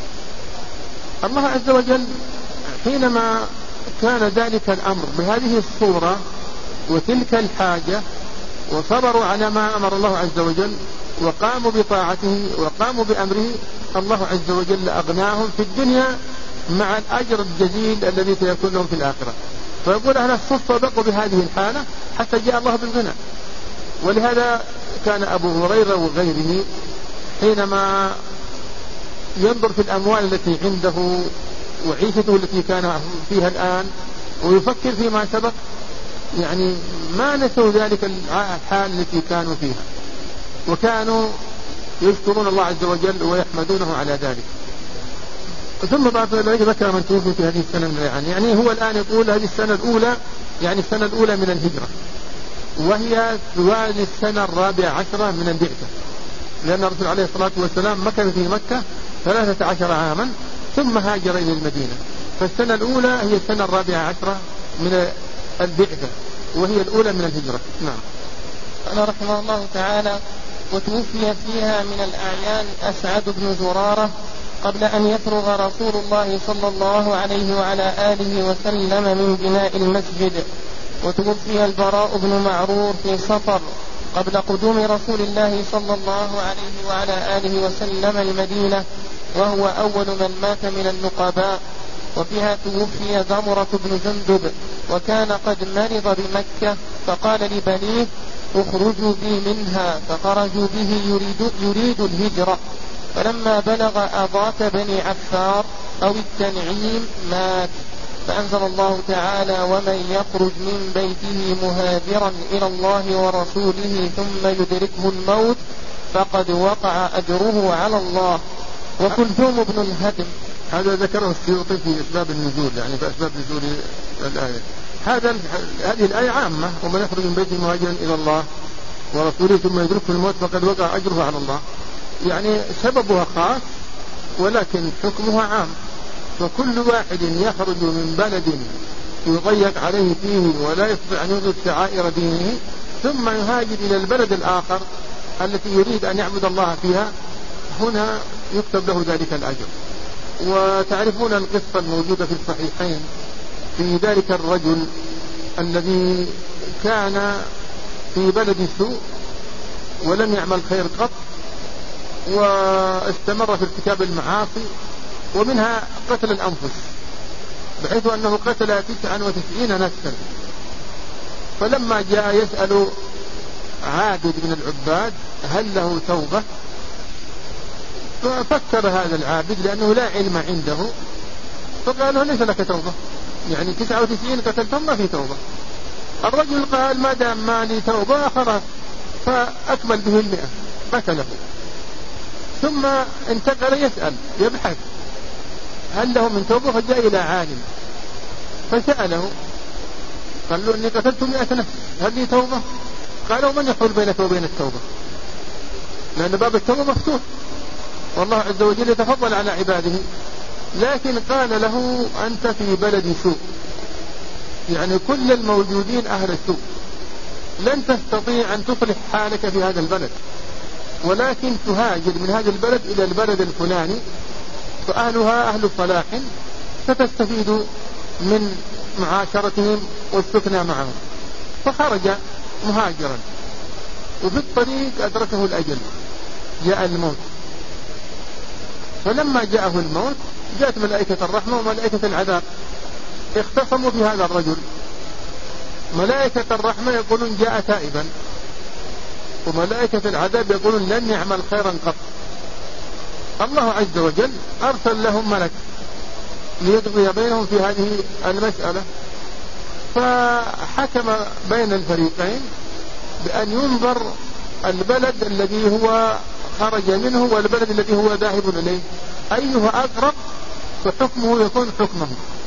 [SPEAKER 2] الله عز وجل حينما كان ذلك الأمر بهذه الصورة وتلك الحاجة وصبروا على ما أمر الله عز وجل وقاموا بطاعته وقاموا بأمره، الله عز وجل أغناهم في الدنيا مع الأجر الجزيل الذي سيكون لهم في الآخرة. فيقول أهل الصفة بقوا بهذه الحالة حتى جاء الله بالغنى. ولهذا كان أبو هريرة وغيره حينما ينظر في الأموال التي عنده وعيشته التي كان فيها الآن ويفكر فيما سبق، يعني ما نسوا ذلك الحال التي كانوا فيها، وكانوا يشكرون الله عز وجل ويحمدونه على ذلك. ثم بعد ذلك ذكر من توفي في هذه السنة من الريعان، يعني هو الآن يقول هذه السنة الأولى، يعني السنة الأولى من الهجرة، وهي توالي السنة 14 من البعثة، لأن الرسول عليه الصلاة والسلام مكث في مكة 13 عاما ثم هاجر إلى المدينة. فالسنة الأولى هي السنة 14 من البعثة، وهي الأولى من الهجرة. نعم.
[SPEAKER 1] قال رحمه الله تعالى وتوفي فيها من الأعيان أسعد بن زرارة قبل أن يفرغ رسول الله صلى الله عليه وعلى آله وسلم من بناء المسجد. وتوفي البراء بن معرور في صفر قبل قدوم رسول الله صلى الله عليه وعلى آله وسلم المدينة، وهو أول من مات من النقباء. وفيها توفي ضمرة بن جندب وكان قد مرض بمكة فقال لبنيه اخرجوا بي منها، فخرجوا به يريد الهجرة. فلما بلغ أضاة بني عفار أو التنعيم مات. فأنزل الله تعالى ومن يخرج من بيته مهاجرا إلى الله ورسوله ثم يدركه الموت فقد وقع أجره على الله. وكلثوم بن الهدم
[SPEAKER 2] هذا ذكره السيوطي في أسباب النزول، يعني في أسباب نزول الآية. هذه الآية عامة: ومن يخرج من بيته مهاجرا إلى الله ورسوله ثم يدركه الموت فقد وقع أجره على الله. يعني سببها خاص ولكن حكمها عام. فكل واحد يخرج من بلد يضيق عليه فيه ولا يستطيع أن يوجد شعائر دينه ثم يهاجر إلى البلد الآخر التي يريد أن يعبد الله فيها، هنا يكتب له ذلك الأجر. وتعرفون القصة الموجودة في الصحيحين في ذلك الرجل الذي كان في بلد سوء ولم يعمل خير قط، واستمر في ارتكاب المعاصي ومنها قتل الأنفس، بحيث أنه قتل 99 نفسا. فلما جاء يسأل عابد من العباد هل له توبة، ففكر هذا العابد لأنه لا علم عنده، فقال له ليس لك توبة، يعني 99 قتلتم ما في توبة. الرجل قال ما دام ما لي توبة خلاص، فأكمل به 100 قتله. ثم انتقل يسأل يبحث هل له من توبة، فجاء إلى عالم فسأله قال له إني قتلت 100 نفس هل لي توبة؟ قالوا من يحول بينك وبين التوبة؟ لأن باب التوبة مفتوح والله عز وجل يتفضل على عباده. لكن قال له أنت في بلد سوء، يعني كل الموجودين أهل السوء، لن تستطيع أن تصلح حالك في هذا البلد، ولكن تهاجر من هذا البلد إلى البلد الفلاني فأهلها أهل صلاح ستستفيد من معاشرتهم والسكنى معهم. فخرج مهاجرا، وفي الطريق أدركه الأجل، جاء الموت. فلما جاءه الموت جاءت ملائكة الرحمة وملائكة العذاب، اختصموا بهذا الرجل. ملائكة الرحمة يقولون جاء تائبا، وملائكة العذاب يقولون لن يعمل خيرا قط. الله عز وجل أرسل لهم ملك ليقضي بينهم في هذه المسألة، فحكم بين الفريقين بأن ينظر البلد الذي هو خرج منه والبلد الذي هو ذاهب إليه أيها أقرب فحكمه يكون حكمه.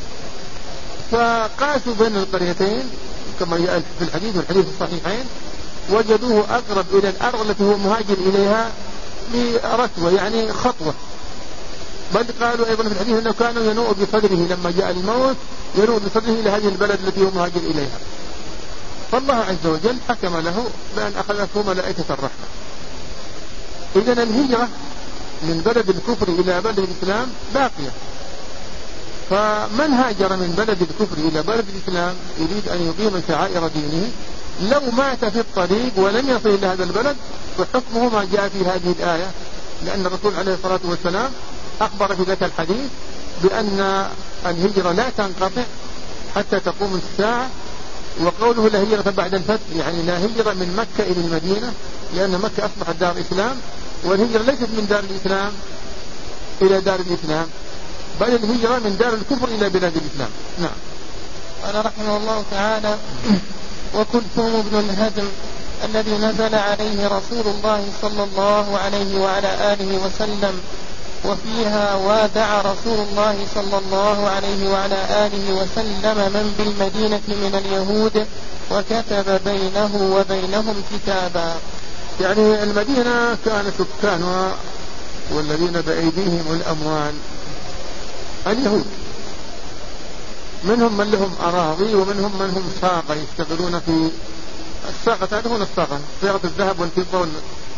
[SPEAKER 2] فقاسوا بين القريتين كما يأتي في الحديث والحديث الصحيحين، وجدوه أقرب إلى الأرض التي هو مهاجر إليها برتوة، يعني خطوة. بل قالوا أيضا في الحديث أنه كانوا ينوء بصدره لما جاء الموت، ينوء بصدره إلى هذه البلد التي هو مهاجر إليها. فالله عز وجل حكم له بأن أخذته ملائكة الرحمة. إذن الهجرة من بلد الكفر إلى بلد الإسلام باقية. فمن هاجر من بلد الكفر إلى بلد الإسلام يريد أن يقيم شعائر دينه، لو مات في الطريق ولم يصل إلى هذا البلد فحكمه ما جاء في هذه الآية، لأن الرسول عليه الصلاة والسلام أخبر في ذاك الحديث بأن الهجرة لا تنقطع حتى تقوم الساعة. وقوله لا هجرة بعد الفتح يعني لا هجرة من مكة إلى المدينة، لأن مكة أصبحت دار الإسلام، والهجرة ليست من دار الإسلام إلى دار الإسلام، بل الهجرة من دار الكفر إلى بلاد الإسلام. نعم.
[SPEAKER 1] قال رحمه الله تعالى: وكلثوم بن الهدم الذي نزل عليه رسول الله صلى الله عليه وعلى آله وسلم، وفيها وادع رسول الله صلى الله عليه وعلى آله وسلم من بالمدينة من اليهود، وكتب بينه وبينهم كتابا.
[SPEAKER 2] يعني المدينة كان سكانها والذين بأيديهم الأموال اليهود، منهم من لهم أراضي ومنهم من هم ساقة يشتغلون في الساقة، تعرفون الساقة صياغة الذهب والفضة.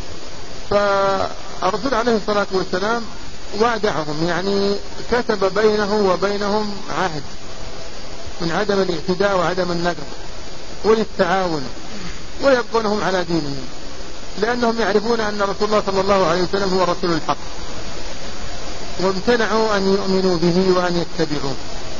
[SPEAKER 2] فالرسول عليه الصلاة والسلام وادعهم، يعني كتب بينه وبينهم عهد من عدم الاعتداء وعدم النقض وللتعاون، ويبقونهم على دينهم، لأنهم يعرفون أن رسول الله صلى الله عليه وسلم هو رسول الحق، وامتنعوا أن يؤمنوا به وأن يتبعوه.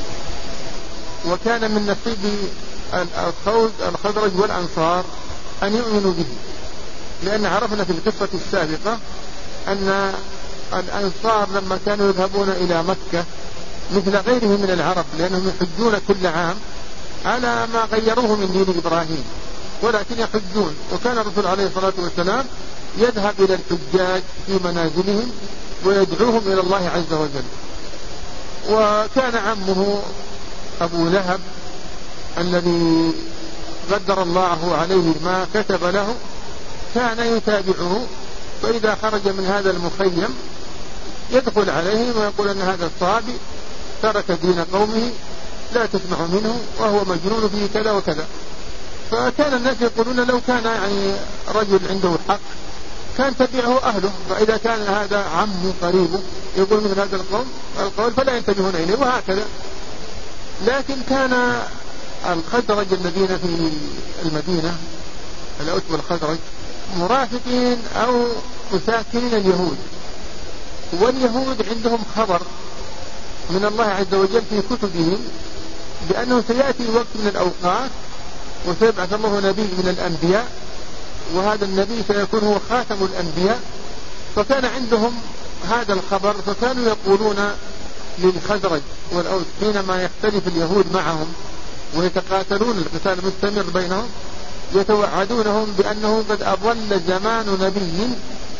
[SPEAKER 2] وكان من نصيب الخزرج والأنصار أن يؤمنوا به، لأن عرفنا في القصة السابقة أن الأنصار لما كانوا يذهبون إلى مكة مثل غيرهم من العرب، لأنهم يحجون كل عام على ما غيروه من دين إبراهيم، ولكن يحجون. وكان الرسول عليه الصلاة والسلام يذهب إلى الحجاج في منازلهم ويدعوهم إلى الله عز وجل. وكان عمه أبو لهب الذي قدر الله عليه ما كتب له كان يتابعه، فإذا خرج من هذا المخيم يدخل عليهم ويقول أن هذا الصحابي ترك دين قومه لا تسمع منه وهو مجنون فيه كذا وكذا. فكان الناس يقولون لو كان يعني رجل عنده حق كان تبعه أهله، فإذا كان هذا عمه قريبه يقول مثل هذا القول فلا ينتبهون إليه، وهكذا. لكن كان الخزرج الذين في المدينة، الأوس والخزرج، مرافقين أو مساكنين اليهود، واليهود عندهم خبر من الله عز وجل في كتبهم بأنه سيأتي وقت من الأوقات وسيبعث الله نبي من الأنبياء، وهذا النبي سيكون هو خاتم الأنبياء. فكان عندهم هذا الخبر، فكانوا يقولون للخزرج والأوس حينما يختلف اليهود معهم ويتقاتلون القتال مستمر بينهم يتوعدونهم بأنه قد أضل زمان نبي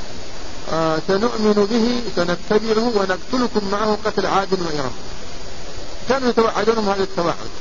[SPEAKER 2] سنؤمن به سنتبعه ونقتلكم معه قتل عاد وإرم. كانوا يتوعدونهم هذا التوعد.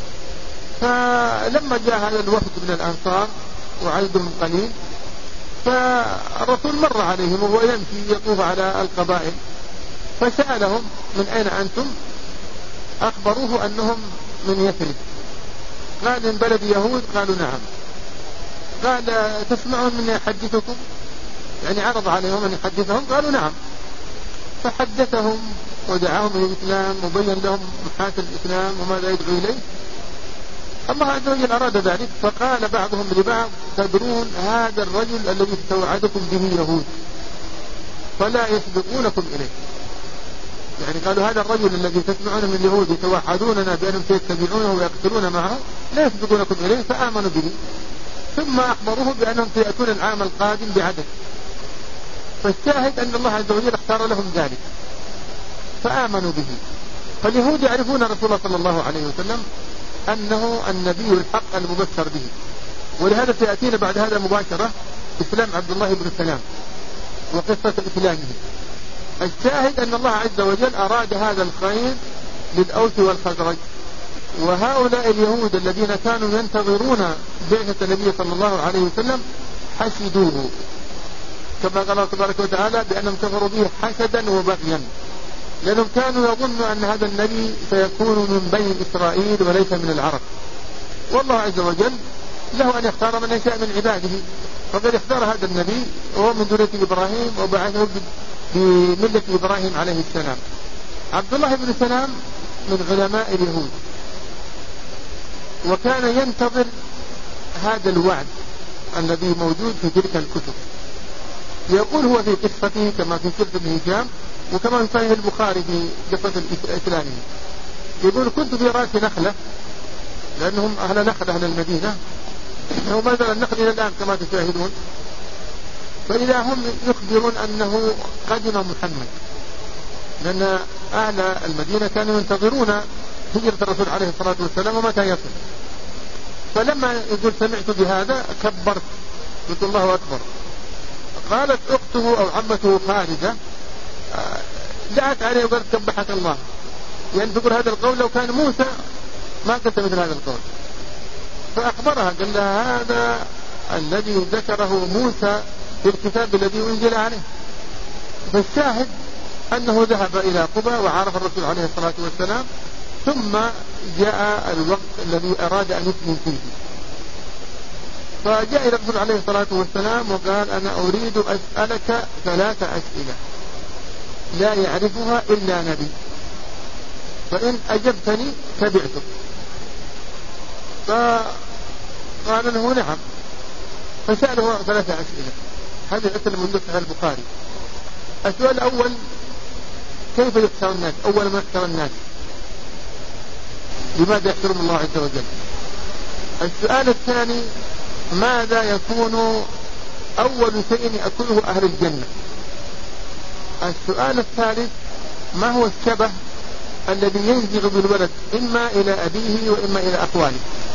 [SPEAKER 2] فلما جاء هذا الوفد من الأنصار وعددهم قليل، فالرسول مر عليهم وهو يمشي يطوف على القبائل، فسألهم من أين أنتم؟ أخبروه أنهم من يثرب. قال من بلد يهود؟ قالوا نعم. قال تسمعون من يحدثكم؟ يعني عرض عليهم أن يحدثهم، قالوا نعم. فحدثهم ودعاهم إلى الإسلام وبين لهم محاسن الإسلام وماذا يدعو إليه. الله عز وجل أراد ذلك، فقال بعضهم لبعض تدرون هذا الرجل الذي توعدكم به يهود فلا يسبقونكم إليه. يعني قالوا هذا الرجل الذي تسمعون من اليهود يتوعدوننا بأنهم سيتبعونه ويقتلون معه لا يسبقونكم إليه، فآمنوا به. ثم أخبروه بأنهم سيأتون العام القادم بعدد. فالشاهد أن الله عز وجل اختار لهم ذلك فآمنوا به. فاليهود يعرفون رسول الله صلى الله عليه وسلم أنه النبي الحق المبشر به، ولهذا سيأتينا بعد هذا مباشرة إسلام عبد الله بن سلام وقصة إسلامه. الشاهد أن الله عز وجل أراد هذا الخير للأوس والخزرج، وهؤلاء اليهود الذين كانوا ينتظرون بعثة النبي صلى الله عليه وسلم حسدوه، كما قال الله تبارك وتعالى بأنهم كفروا به حسدا وبغيا، لأنهم كانوا يظنوا أن هذا النبي سيكون من بني إسرائيل وليس من العرب. والله عز وجل له أن يختار من يشاء من عباده، فقد اختار هذا النبي وهو من ذرية إبراهيم وبعثه بملة إبراهيم عليه السلام. عبد الله بن سلام من علماء اليهود، وكان ينتظر هذا الوعد الذي موجود في تلك الكتب. يقول هو في قصته كما في سيرة ابن هشام وكما في صحيح البخاري في قصة إسلامه، يقول كنت في رأس نخلة، لأنهم أهل نخلة أهل المدينة وما زال النخل إلى الآن كما تشاهدون، فإذا هم يخبرون أنه قدم محمد، لأن أهل المدينة كانوا ينتظرون هجرة الرسول عليه الصلاة والسلام ومتى يصل. فلما يقول سمعت بهذا كبرت، قلت الله أكبر. قالت أخته أو عمته خالدة دعت عليه وقالت كبحك الله، يعني تقول هذا القول لو كان موسى ما قلت مثل هذا القول. فأخبرها قال لها هذا الذي ذكره موسى في الكتاب الذي أنزل عليه. فالشاهد أنه ذهب إلى قبى وعرف الرسول عليه الصلاة والسلام، ثم جاء الوقت الذي أراد أن يسلم فيه، فجاء إلى الرسول عليه الصلاة والسلام وقال أنا أريد أسألك 3 أسئلة لا يعرفها إلا نبي، فإن أجبتني تبعتك. فقال له نعم، فسأله 3 أسئلة. هذه الأسئلة من صحيح البخاري. السؤال الأول كيف يحشر الناس؟ أول ما يحشر الناس لماذا يحشرهم الله عز وجل؟ السؤال الثاني ماذا يكون أول شيء يأكله أهل الجنة؟ السؤال الثالث ما هو الشبه الذي ينزع بالولد إما إلى أبيه وإما إلى أخوانه؟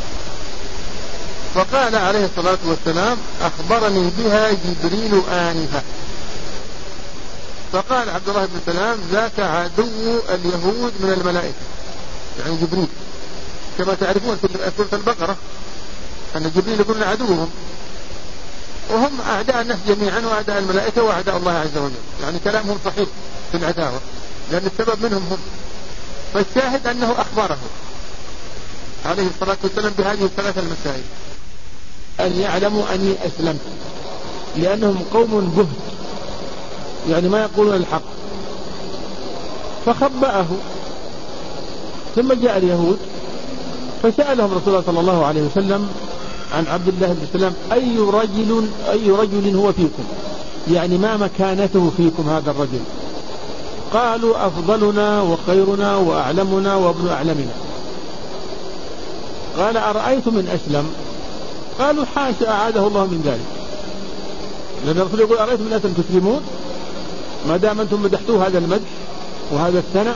[SPEAKER 2] فقال عليه الصلاة والسلام أخبرني بها جبريل آنفا. فقال عبد الله بن سلام ذاك عدو اليهود من الملائكة، يعني جبريل، كما تعرفون في سورة البقرة أن جبريل يقول عدوهم، وهم أعداء الناس جميعا وأعداء الملائكة وأعداء الله عز وجل، يعني كلامهم صحيح في العداوة لأن السبب منهم هم. فالشاهد أنه أخبره عليه الصلاة والسلام بهذه الثلاث المسائل: أن يعلموا أني أسلمت، لأنهم قوم بهت يعني ما يقولون الحق، فخبأه. ثم جاء اليهود فسألهم رسول الله صلى الله عليه وسلم عن عبد الله بن سلام: أي رجل هو فيكم، يعني ما مكانته فيكم هذا الرجل؟ قالوا: أفضلنا وخيرنا وأعلمنا وابن أعلمنا. قال: أرأيت من أسلم؟ قالوا: حاشا، أعاده الله من ذلك، لأن الرسول يقول: أرأيت من أسلم تسلمون؟ ما دام أنتم مدحتوه هذا المدح وهذا الثناء.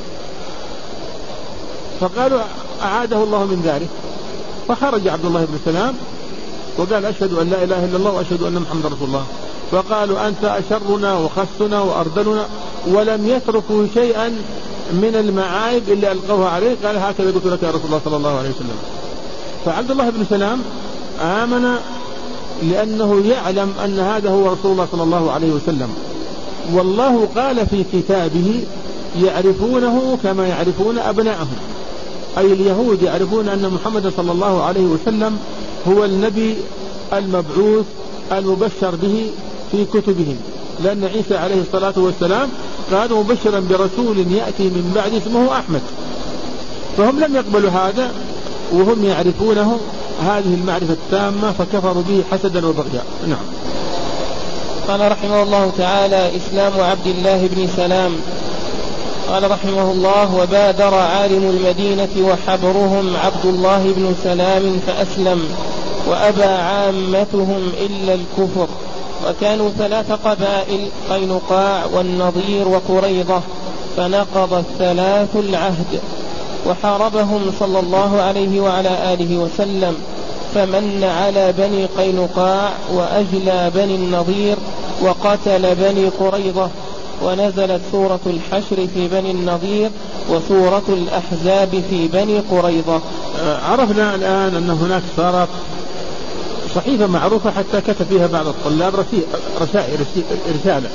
[SPEAKER 2] فقالوا: أعاده الله من ذلك. فخرج عبد الله بن سلام وقال: أشهد أن لا إله إلا الله وأشهد أن محمد رسول الله. فقالوا: أنت أشرنا وخسنا وأرذلنا، ولم يتركوا شيئا من المعايب إلا ألقوها عليه. قال: هكذا قلت لك يا رسول الله صلى الله عليه وسلم. فعبد الله بن سلام آمن لأنه يعلم أن هذا هو رسول الله صلى الله عليه وسلم، والله قال في كتابه: يعرفونه كما يعرفون أبناءهم، أي اليهود يعرفون أن محمد صلى الله عليه وسلم هو النبي المبعوث المبشر به في كتبهم، لأن عيسى عليه الصلاة والسلام قال: مبشرا برسول يأتي من بعد اسمه أحمد. فهم لم يقبلوا هذا وهم يعرفونه هذه المعرفة التامة، فكفروا به حسدا وبغيا. نعم.
[SPEAKER 1] قال رحمه الله تعالى: إسلام عبد الله بن سلام. قال رحمه الله: وبادر عالم المدينة وحبرهم عبد الله بن سلام فأسلم، وأبى عامتهم إلا الكفر. وكانوا 3 قبائل: قينقاع والنضير وقريظة، فنقض الثلاث العهد. وحاربهم صلى الله عليه وعلى آله وسلم، فمن على بني قينقاع وأجلى بني النضير وقتل بني قريظة. ونزلت سورة الحشر في بني النضير وسورة الأحزاب في بني قريظة.
[SPEAKER 2] عرفنا الآن أن هناك صارت صحيفة معروفة حتى كتب فيها بعض الطلاب رسالة.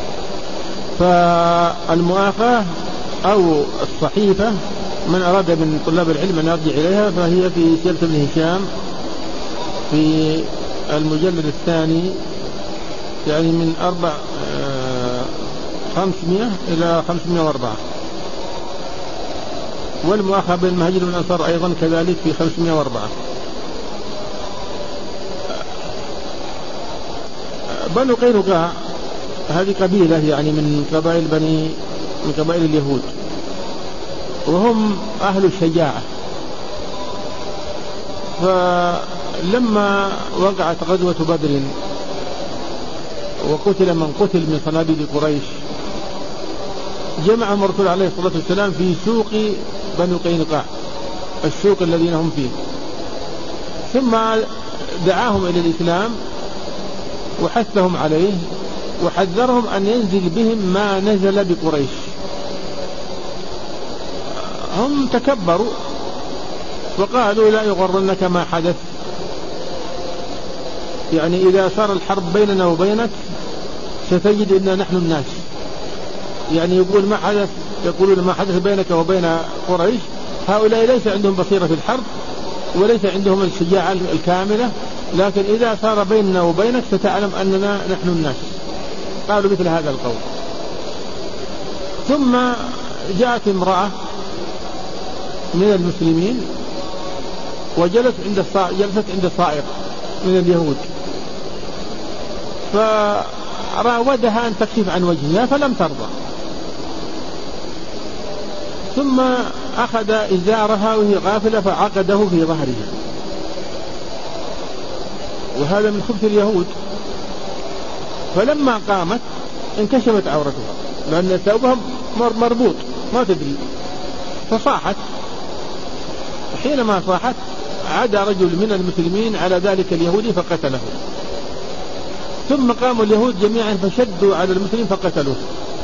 [SPEAKER 2] فالمؤاخاة أو الصحيفة من أراد من طلاب العلم أن يرجع إليها فهي في سيرة ابن هشام في المجلد الثاني، يعني من 500 إلى 504. والمؤاخاة بين المهاجرين والأنصار أيضا كذلك في 504. بنو قينقاع هذه قبيلة يعني من قبائل اليهود، وهم أهل الشجاعة. فلما وقعت غزوة بدر وقتل من قتل من صناديد قريش، جمعهم الرسول عليه الصلاة والسلام في سوق بنو قينقاع، السوق الذين هم فيه، ثم دعاهم إلى الإسلام وحثهم عليه وحذرهم أن ينزل بهم ما نزل بقريش. هم تكبروا وقالوا: لا يغرنك ما حدث، يعني إذا صار الحرب بيننا وبينك ستجد إننا نحن الناس، يعني يقول ما حدث، يقولون ما حدث بينك وبين قريش، هؤلاء ليس عندهم بصيرة في الحرب وليس عندهم الشجاعة الكاملة، لكن إذا صار بيننا وبينك ستعلم أننا نحن الناس. قالوا مثل هذا القول. ثم جاءت امرأة من المسلمين وجلست عند صائغ من اليهود، فراودها أن تكشف عن وجهها فلم ترضى، ثم أخذ إزارها وهي غافلة فعقده في ظهرها، وهذا من خبث اليهود. فلما قامت انكشفت عورتها لأن ثوبها مربوط ما تدري، فصاحت. حينما صاحت عدا رجل من المسلمين على ذلك اليهودي فقتله، ثم قاموا اليهود جميعا فشدوا على المسلمين فقتلوه.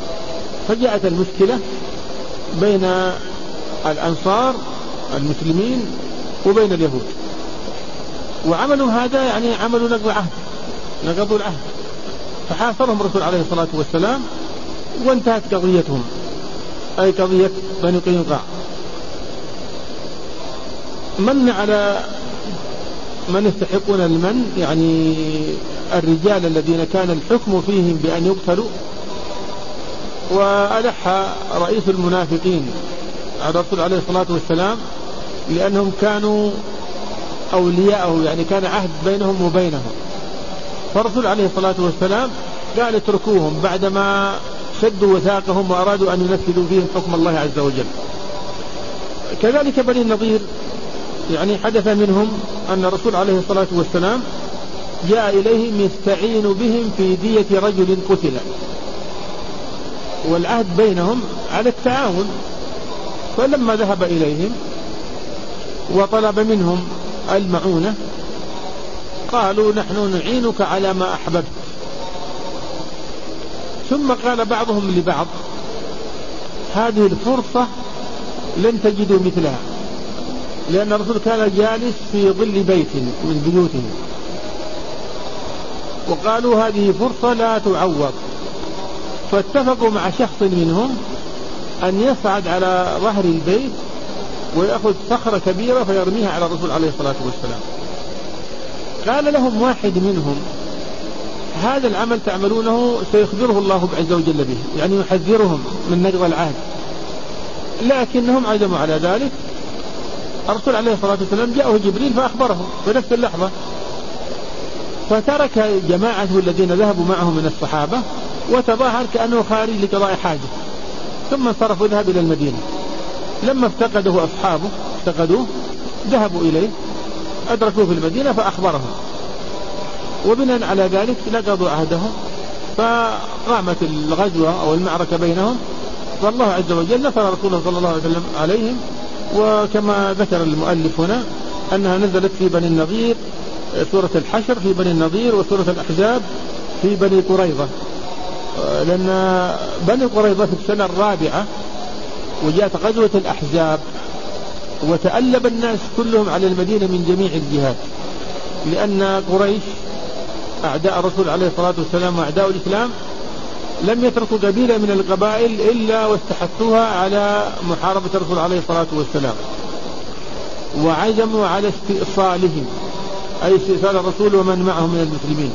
[SPEAKER 2] فجاءت المشكلة بين الأنصار المسلمين وبين اليهود، وعملوا هذا يعني عملوا نقضوا العهد، فحاصرهم الرسول عليه الصلاة والسلام وانتهت قضيتهم، أي قضية بني قينقاع. من على من يستحقون المن، يعني الرجال الذين كان الحكم فيهم بأن يقتلوا، وألح رئيس المنافقين على الرسول عليه الصلاة والسلام لأنهم كانوا أولياءه، يعني كان عهد بينهم وبينهم، فالرسول عليه الصلاة والسلام قال اتركوهم بعدما شدوا وثاقهم وأرادوا أن ينفذوا فيهم حكم الله عز وجل. كذلك بني النضير يعني حدث منهم أن الرسول عليه الصلاة والسلام جاء إليهم يستعين بهم في دية رجل قتل، والعهد بينهم على التعاون، فلما ذهب إليهم وطلب منهم المعونة قالوا نحن نعينك على ما أحببت. ثم قال بعضهم لبعض هذه الفرصة لن تجدوا مثلها، لأن الرسول كان جالس في ظل بيت من بيوتهم، وقالوا هذه فرصة لا تعوض، فاتفقوا مع شخص منهم أن يصعد على ظهر البيت ويأخذ صخرة كبيرة فيرميها على الرسول عليه الصلاة والسلام. قال لهم واحد منهم هذا العمل تعملونه سيخبره الله عز وجل به، يعني يحذرهم من نقض العهد، لكنهم عزموا على ذلك. الرسول عليه الصلاة والسلام جاءه جبريل فأخبره في نفس اللحظة، فترك جماعته الذين ذهبوا معه من الصحابة وتظاهر كأنه خارج لقضاء حاجة، ثم انصرف وذهب إلى المدينة. لما افتقده أصحابه ذهبوا إليه أدركوه في المدينة فأخبرهم، وبناء على ذلك نقضوا عهدهم، فقامت الغزوة أو المعركة بينهم، والله عز وجل نصر رسوله صلى الله عليه وسلم عليهم. وكما ذكر المؤلف هنا أنها نزلت في بني النضير، سورة الحشر في بني النضير، وسورة الأحزاب في بني قريظة، لأن بني قريظة في السنة الرابعة وجاءت غزوة الأحزاب، وتألب الناس كلهم على المدينة من جميع الجهات، لأن قريش أعداء الرسول عليه الصلاة والسلام وأعداء الإسلام لم يتركوا قبيلة من القبائل إلا واستحثوها على محاربة الرسول عليه الصلاة والسلام، وعزموا على استئصالهم، أي استئصال الرسول ومن معه من المسلمين.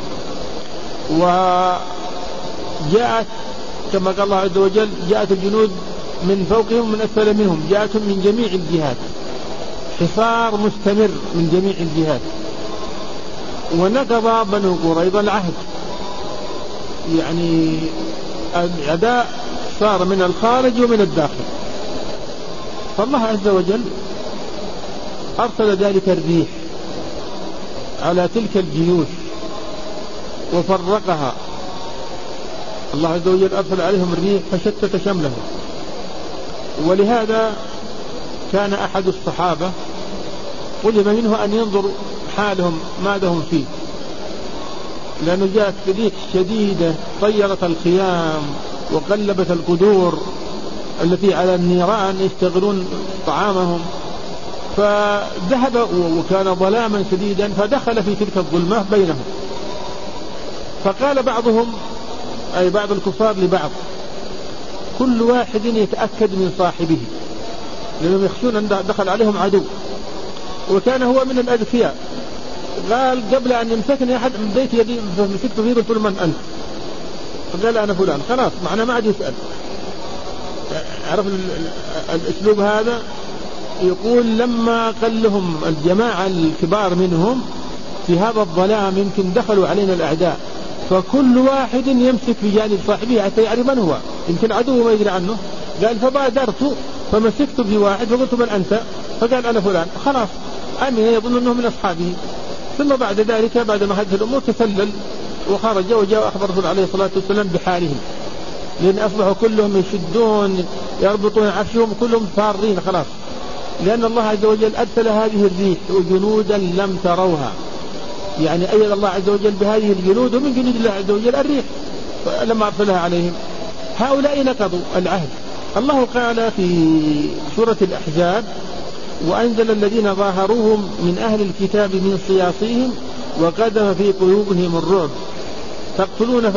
[SPEAKER 2] وجاءت كما قال الله عز وجل جاءت الجنود من فوقهم ومن أسفل منهم، جاءتهم من جميع الجهات، حصار مستمر من جميع الجهات. ونقض بنو قريظة العهد، يعني الأداء صار من الخارج ومن الداخل، فالله عز وجل أرسل ذلك الريح على تلك الجيوش وفرقها. الله عز وجل أرسل عليهم الريح فشتت شملهم، ولهذا كان أحد الصحابة طلب منه أن ينظر حالهم ماذا هم فيه، لأنه جاءت ريح شديدة طيرت الخيام وقلبت القدور التي على النيران يشتغلون طعامهم، فذهب وكان ظلاما شديدا، فدخل في تلك الظلمة بينهم. فقال بعضهم أي بعض الكفار لبعض كل واحد يتأكد من صاحبه، لأنهم يخشون أن دخل عليهم عدو، وكان هو من الأذكياء. قال قبل أن يمسكني أحد بديت يدي فمسكت فيه قلت له من أنت؟ فقال أنا فلان، خلاص معنا ما عاد يسأل. عرف الأسلوب هذا؟ يقول لما قال لهم الجماعة الكبار منهم في هذا الظلام يمكن دخلوا علينا الأعداء، فكل واحد يمسك في جانب صاحبه حتى يعرف من هو، يمكن عدو ما يدري عنه. قال فبادرت فمسكت في واحد فقلت من أنت؟ فقال أنا فلان، خلاص أمن يظن أنه من أصحابه. ثم بعد ذلك بعد ما هذه الأمور تسلل وخرج وجاء أخبر الرسول عليه الصلاة والسلام بحالهم، لأن أصبحوا كلهم يشدون يربطون عرشهم كلهم فارين خلاص، لأن الله عز وجل أرسل هذه الريح وجنودا لم تروها، يعني أيد الله عز وجل بهذه الجنود، ومن جنود الله عز وجل الريح لما أرسلها عليهم. هؤلاء نقضوا العهد. الله قال في سورة الأحزاب: وأنزل الذين ظاهروهم من أهل الكتاب من صياصيهم وقذف في قلوبهم الرعب تقتلون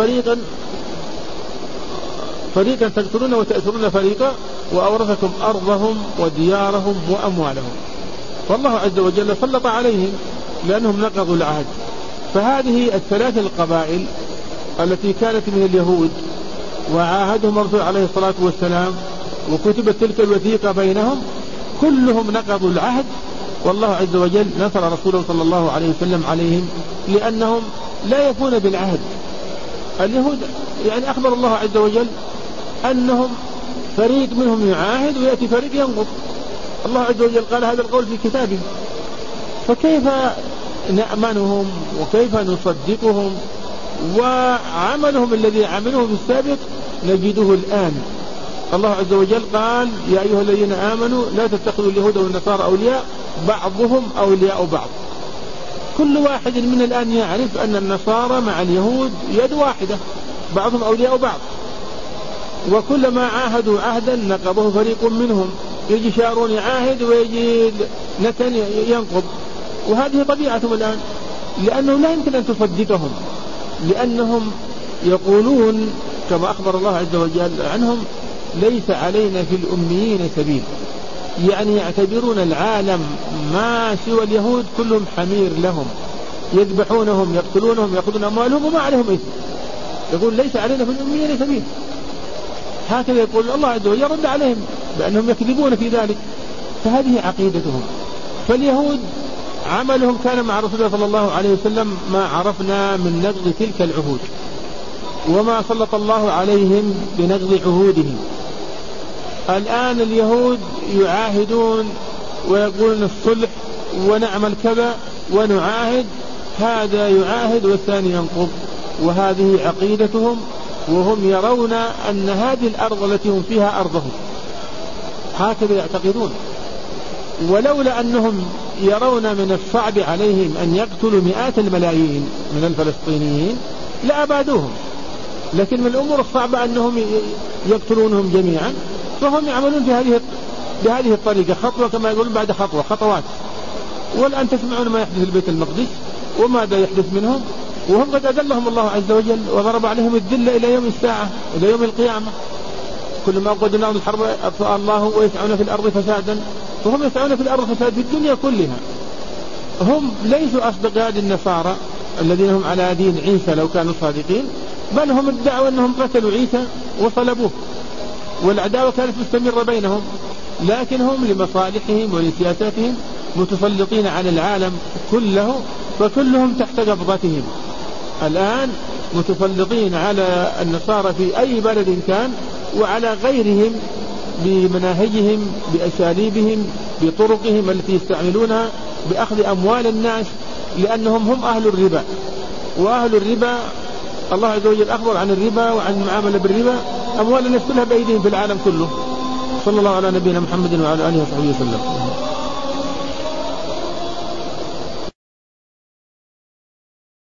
[SPEAKER 2] فريقا تقتلون وتأسرون فريقا وأورثكم أرضهم وديارهم وأموالهم. فالله عز وجل سلط عليهم لأنهم نقضوا العهد. فهذه الثلاث القبائل التي كانت من اليهود وعاهدهم الرسول عليه الصلاة والسلام وكتبت تلك الوثيقة بينهم، كلهم نقضوا العهد، والله عز وجل نصر رسوله صلى الله عليه وسلم عليهم لأنهم لا يفون بالعهد. اليهود يعني أخبر الله عز وجل أنهم فريق منهم يعاهد ويأتي فريق ينقض. الله عز وجل قال هذا القول في كتابه، فكيف نأمنهم وكيف نصدقهم؟ وعملهم الذي عملوه في السابق نجده الآن. الله عز وجل قال: يا أيها الذين آمنوا لا تتخذوا اليهود والنصارى أولياء بعضهم أولياء بعض. كل واحد من الآن يعرف أن النصارى مع اليهود يد واحدة، بعضهم أولياء بعض، وكلما عاهدوا عهدا نقضه فريق منهم. يجي شارون يعاهد ويجي نتن ينقض، وهذه طبيعتهم الآن، لأنه لا يمكن أن تصدقهم، لأنهم يقولون كما أخبر الله عز وجل عنهم: ليس علينا في الأميين سبيل. يعني يعتبرون العالم ما سوى اليهود كلهم حمير لهم، يذبحونهم يقتلونهم يأخذون أموالهم وما عليهم إثم. يقول: ليس علينا في الأميين سبيل. هكذا يقول الله عز وجل، رد عليهم بأنهم يكذبون في ذلك. فهذه عقيدتهم. فاليهود عملهم كان مع رسول الله صلى الله عليه وسلم ما عرفنا من نقض تلك العهود، وما سلط الله عليهم بنقض عهودهم. الآن اليهود يعاهدون ويقولون الصلح ونعمل كذا ونعاهد، هذا يعاهد والثاني ينقض، وهذه عقيدتهم، وهم يرون أن هذه الأرض التي هم فيها أرضهم، هكذا يعتقدون. ولولا أنهم يرون من الصعب عليهم أن يقتلوا مئات الملايين من الفلسطينيين لأبادوهم، لكن من الأمور الصعبة أنهم يقتلونهم جميعا، فهم يعملون بهذه الطريقة، خطوة كما يقولون بعد خطوة، خطوات. والآن تسمعون ما يحدث في البيت المقدس وماذا يحدث منهم، وهم قد أذلهم الله عز وجل وضرب عليهم الذلة إلى يوم الساعة، إلى يوم القيامة. كل ما قد نعود الحرب أطفأ الله ويسعون في الأرض فسادا، وهم يسعون في الأرض فساد في الدنيا كلها. هم ليسوا أصدق هذه النصارى الذين هم على دين عيسى لو كانوا صادقين، بل هم ادعوا أنهم قتلوا عيسى وصلبوه، والعداوة كانت مستمرة بينهم، لكن هم لمصالحهم ولسياساتهم متسلطين على العالم كله، فكلهم تحت قبضتهم. الآن متسلطين على النصارى في أي بلد كان وعلى غيرهم بمناهجهم بأساليبهم بطرقهم التي يستعملونها بأخذ أموال الناس، لأنهم هم أهل الربا. وأهل الربا الله عز وجل أخبر عن الربا وعن المعاملة بالربا، أموال الناس كلها بأيديهم في العالم كله. صلى الله على نبينا محمد وعلى آله وصحبه وسلم.